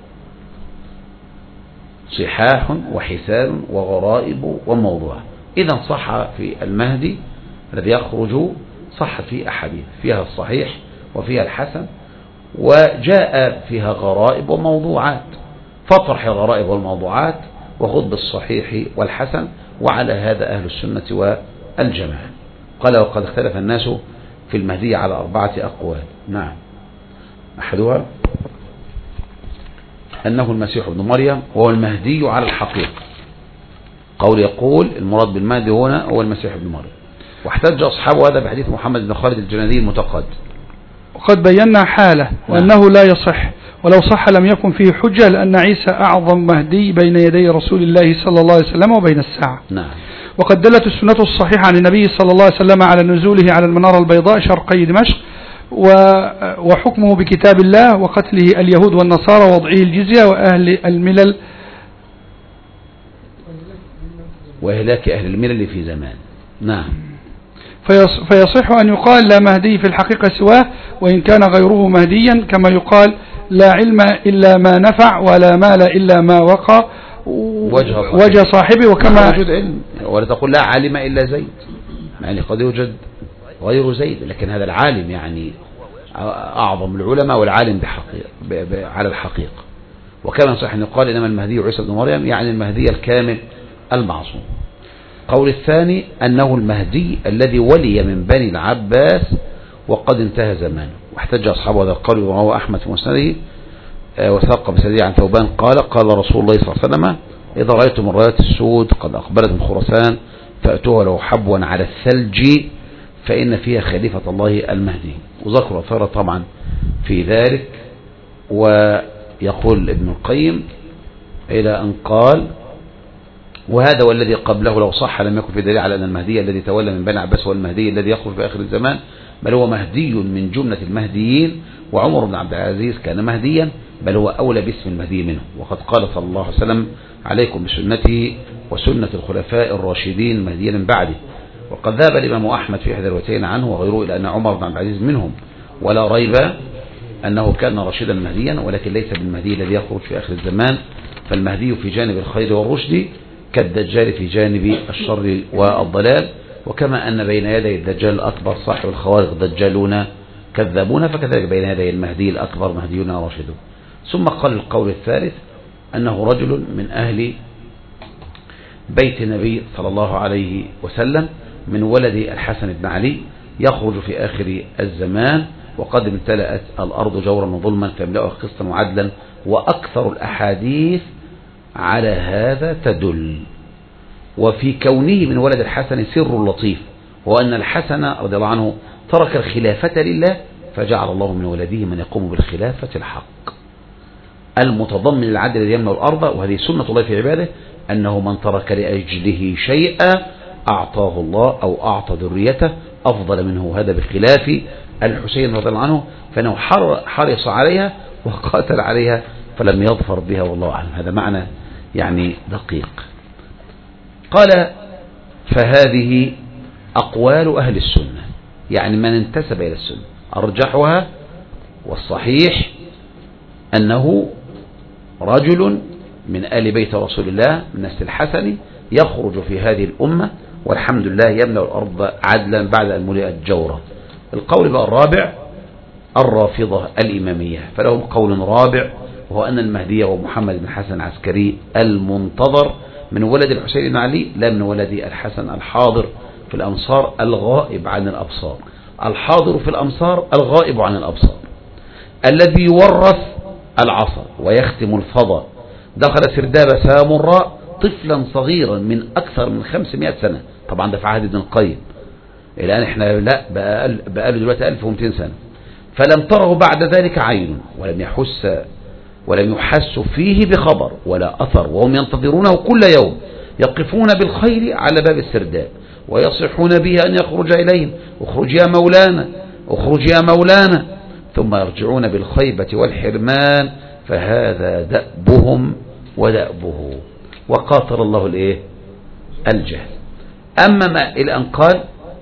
صحاح وحسان وغرائب وموضوع. إذا صح في المهدي الذي يخرج صح في أحاديث فيها الصحيح وفيها الحسن، وجاء فيها غرائب وموضوعات، فاطرح الغرائب والموضوعات وخذ بالصحيح والحسن، وعلى هذا أهل السنة والجماعة. قال وقد اختلف الناس في المهدي على أربعة أقوال. نعم، أحدها أنه المسيح ابن مريم وهو المهدي على الحقيقة. قول يقول المراد بالمهدي هنا هو المسيح ابن مريم، واحتج أصحابه هذا بحديث محمد بن خالد الجندي المتقدم. وقد بينا حاله وأنه لا يصح، ولو صح لم يكن فيه حجة، لأن عيسى أعظم مهدي بين يدي رسول الله صلى الله عليه وسلم وبين الساعة. نعم. وقد دلت السنة الصحيحة عن النبي صلى الله عليه وسلم على نزوله على المنارة البيضاء شرقي دمشق وحكمه بكتاب الله وقتله اليهود والنصارى ووضعه الجزية وأهل الملل وإهلاك أهل الملل في زمان. نعم. فيصح أن يقال لا مهدي في الحقيقة سواه، وإن كان غيره مهديا، كما يقال لا علم إلا ما نفع ولا مال إلا ما وقى وجه, وجه صاحبه. وكما وجود علم، ولا تقول لا عالم إلا زيد، يعني قد يوجد غير زيد، لكن هذا العالم يعني أعظم العلماء والعالم بحقيقة على الحقيقة. وكما صح أن يقال إنما المهدي عيسى بن مريم، يعني المهدي الكامل المعصوم. قول الثاني أنه المهدي الذي ولي من بني العباس وقد انتهى زمانه، واحتج أصحابه هذا القول وهو أحمد في مسنده وثاق بسنده عن ثوبان قال قال رسول الله صلى الله عليه وسلم إذا رأيتم الرايات السود قد أقبلت من خراسان فأتوها لو حبوا على الثلج فإن فيها خليفة الله المهدي. وذكر أثار طبعا في ذلك. ويقول ابن القيم إلى أن قال وهذا والذي قبله لو صح لم يكن في دليل على أن المهدي الذي تولى من بني عباس هو المهدي الذي يخرج في آخر الزمان، بل هو مهدي من جملة المهديين، وعمر بن عبد العزيز كان مهديا، بل هو أولى باسم المهدي منه. وقد قال صلى الله عليه وسلم عليكم بسنته وسنة الخلفاء الراشدين المهديين من بعده. وقد ذهب الإمام أحمد في إحدى الروايتين عنه وغيره إلى أن عمر بن عبد العزيز منهم، ولا ريب أنه كان راشدا مهديا، ولكن ليس بالمهدي الذي يخرج في آخر الزمان، فالمهدي في جانب الخير والرشد كالدجال في جانب الشر والضلال. وكما أن بين يدي الدجال الأكبر صاحب الخوارق دجالون كذابون، فكذلك بين يدي المهدي الأكبر مهديون راشدون. ثم قال القول الثالث أنه رجل من أهل بيت النبي صلى الله عليه وسلم، من ولد الحسن بن علي يخرج في آخر الزمان، وقد امتلأت الأرض جورا وظلما فيملأها قسطا وعدلا، وأكثر الأحاديث على هذا تدل. وفي كونه من ولد الحسن سر لطيف، هو أن الحسن رضي الله عنه ترك الخلافة لله، فجعل الله من ولده من يقوم بالخلافة الحق المتضمن العدل الذي يملأ الأرض. وهذه سنة الله في عباده، أنه من ترك لأجله شيئا أعطاه الله أو أعطى ذريته أفضل منه، هذا بخلاف الحسين رضي الله عنه فإنه حرص عليها وقاتل عليها فلم يظفر بها والله أعلم. هذا معنى يعني دقيق. قال فهذه أقوال أهل السنة، يعني من انتسب إلى السنة، أرجحها والصحيح أنه رجل من آل بيت رسول الله من نسل الحسن يخرج في هذه الأمة، والحمد لله يملأ الأرض عدلا بعد أن ملئت جورا. القول بقى الرابع الرافضة الإمامية، فلهم قول رابع، وهو أن المهدي ومحمد بن حسن العسكري المنتظر من ولد الحسين بن علي لا من ولد الحسن الحاضر في الأمصار الغائب عن الأبصار. الحاضر في الأمصار الغائب عن الأبصار، الذي يورث العصا ويختم الفضاء. دخل سرداب سامراء طفلا صغيرا من أكثر من خمسمائة سنة، طبعا ده في عهد ابن القيم، الآن احنا لا بقاله دلوقتي ألف ومئتين سنة، فلم تره بعد ذلك عين ولم يحس ولم يحس فيه بخبر ولا أثر، وهم ينتظرونه كل يوم، يقفون بالخيل على باب السرداب ويصيحون به أن يخرج إليهم، اخرج يا مولانا اخرج يا مولانا، ثم يرجعون بالخيبة والحرمان، فهذا دأبهم ودأبه، وقاتل الله الايه الجهل. أما ما إلى أن قال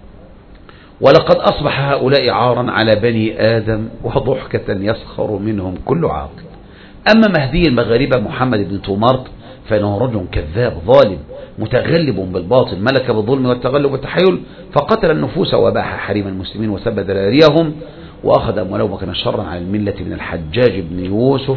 ولقد أصبح هؤلاء عارا على بني آدم وضحكة يسخر منهم كل عاقل. أما مهدي المغاربة محمد بن تومارت فإنه رجل كذاب ظالم متغلب بالباطل، ملك بالظلم والتغلب والتحيل، فقتل النفوس وباح حريم المسلمين وسب ذراريهم وأخذ أموالهم، وكان شرا على الملة من الحجاج بن يوسف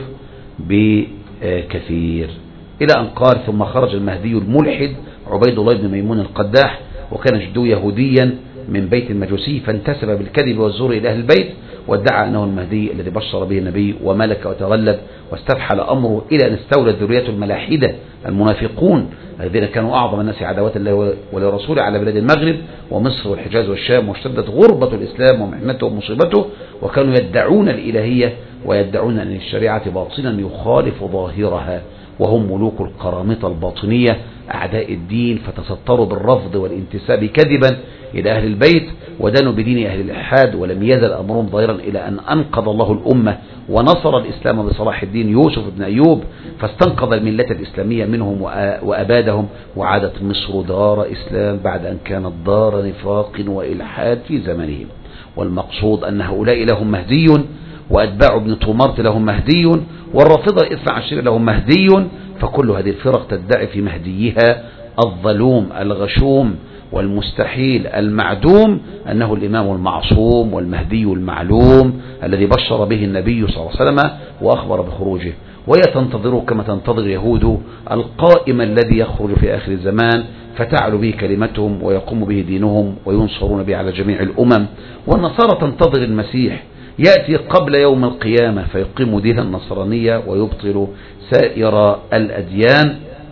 بكثير. إلى أن قال ثم خرج المهدي الملحد عبيد الله بن ميمون القداح، وكان جدو يهوديا من بيت المجوسي، فانتسب بالكذب والزور إلى أهل البيت، وادعى أنه المهدي الذي بشر به النبي، وملك وتغلب واستفحل أمره إلى أن استولت ذريته الملاحدة المنافقون الذين كانوا أعظم الناس عداوة الله ولرسوله على بلاد المغرب ومصر والحجاز والشام، واشتدت غربة الإسلام ومحنته ومصيبته، وكانوا يدعون الإلهية ويدعون أن الشريعة باطنا يخالف ظاهرها، وهم ملوك القرامطة الباطنية أعداء الدين، فتستروا بالرفض والانتساب كذبا إلى أهل البيت، ودانوا بدين أهل الإلحاد، ولم يزل أمرهم ظاهرا إلى أن أنقذ الله الأمة ونصر الإسلام بصلاح الدين يوسف بن أيوب، فاستنقذ الملة الإسلامية منهم وأبادهم، وعادت مصر دار إسلام بعد أن كانت دار نفاق وإلحاد في زمنهم. والمقصود أن هؤلاء لهم مهدي، وأتباع ابن تومارت لهم مهدي، والرافضة الاثنى عشر لهم مهدي، فكل هذه الفرق تدعي في مهديها الظلوم الغشوم والمستحيل المعدوم أنه الإمام المعصوم والمهدي المعلوم الذي بشر به النبي صلى الله عليه وسلم وأخبر بخروجه. وهي تنتظره كما تنتظر يهود القائم الذي يخرج في آخر الزمان، فتعلو به كلمتهم ويقوم به دينهم وينصرون به على جميع الأمم. والنصارى تنتظر المسيح يأتي قبل يوم القيامة فيقيم دين النصرانية ويبطل سائر الأديان.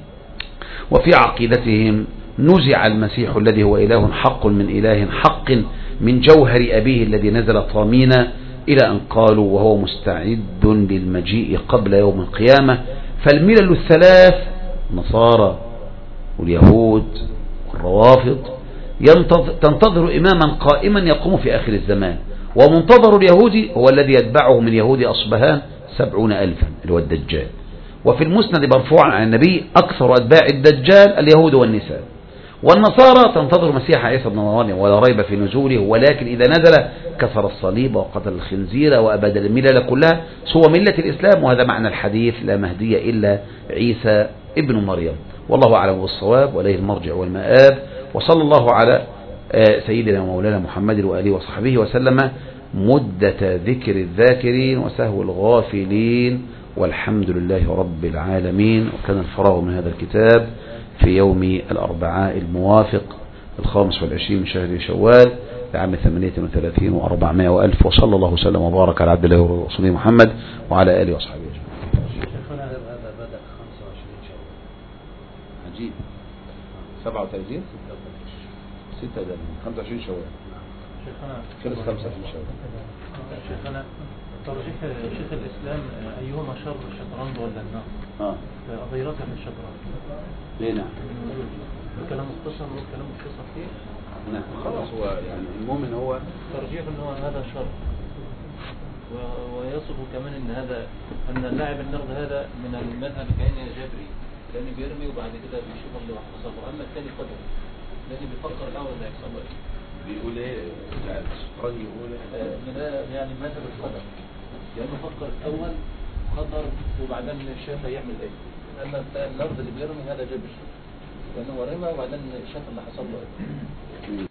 وفي عقيدتهم نزع المسيح الذي هو إله حق من إله حق من جوهر أبيه الذي نزل طامينا، إلى أن قالوا وهو مستعد للمجيء قبل يوم القيامة. فالملل الثلاث النصارى واليهود والروافض تنتظر إماما قائما يقوم في آخر الزمان، ومنتظر اليهودي هو الذي يتبعه من يهود أصبهان سبعون ألفا اللي هو الدجال. وفي المسند مرفوعا عن النبي أكثر أتباع الدجال اليهود والنساء. والنصارى تنتظر مسيح عيسى بن مريم ولا ريب في نزوله، ولكن إذا نزل كسر الصليب وقتل الخنزير وأباد الملل كلها سوى ملة الإسلام. وهذا معنى الحديث لا مهدي إلا عيسى ابن مريم. والله أعلم بالصواب، وإليه المرجع والمآب. وصلى الله على سيدنا ومولانا محمد وآله وصحبه وسلم مدة ذكر الذاكرين وسهو الغافلين، والحمد لله رب العالمين. وكان الفراغ من هذا الكتاب في يوم الأربعاء الموافق الخامس والعشرين من شهر شوال لعام ثمانية وثلاثين وأربعمائة وألف، وصلى الله وسلم وبارك على عبد الله ورسوله محمد وعلى آله وصحبه أجمعين. هذا بدأ خمسة وعشرين شوال. عجيب. سبعة وثلاثين ستة ده خمسة وعشرين شوال. شيخنا خلص خمسة وعشرين شوال. شيخنا ترجيح شيخ الإسلام أيهما شر، الشطرنج ولا النار؟ اه غيرتها في الشطرنج. ليه؟ نعم. الكلام مختصر والكلام مختصر فيه. نعم خلاص، هو يعني المهم ان هو ترجيح ان هو هذا شر، و- ويصف كمان ان هذا ان اللاعب النقد هذا من المذهب كأنه جبري، لأنه بيرمي وبعد كده بيشوف اللي حصل له. اما الثاني قدر لأنه بيفكر الاول اللي هيحصل له. بيقول ايه يعني الشطرنج يقول آه، من هذا يعني مذهب القدر، لأنه فكر الأول قدر وبعدين شاف يعمل ايه. اما النقد اللي بيرمي هذا جبري، لأنه رمى وبعدين شاف اللي حصل له ايه.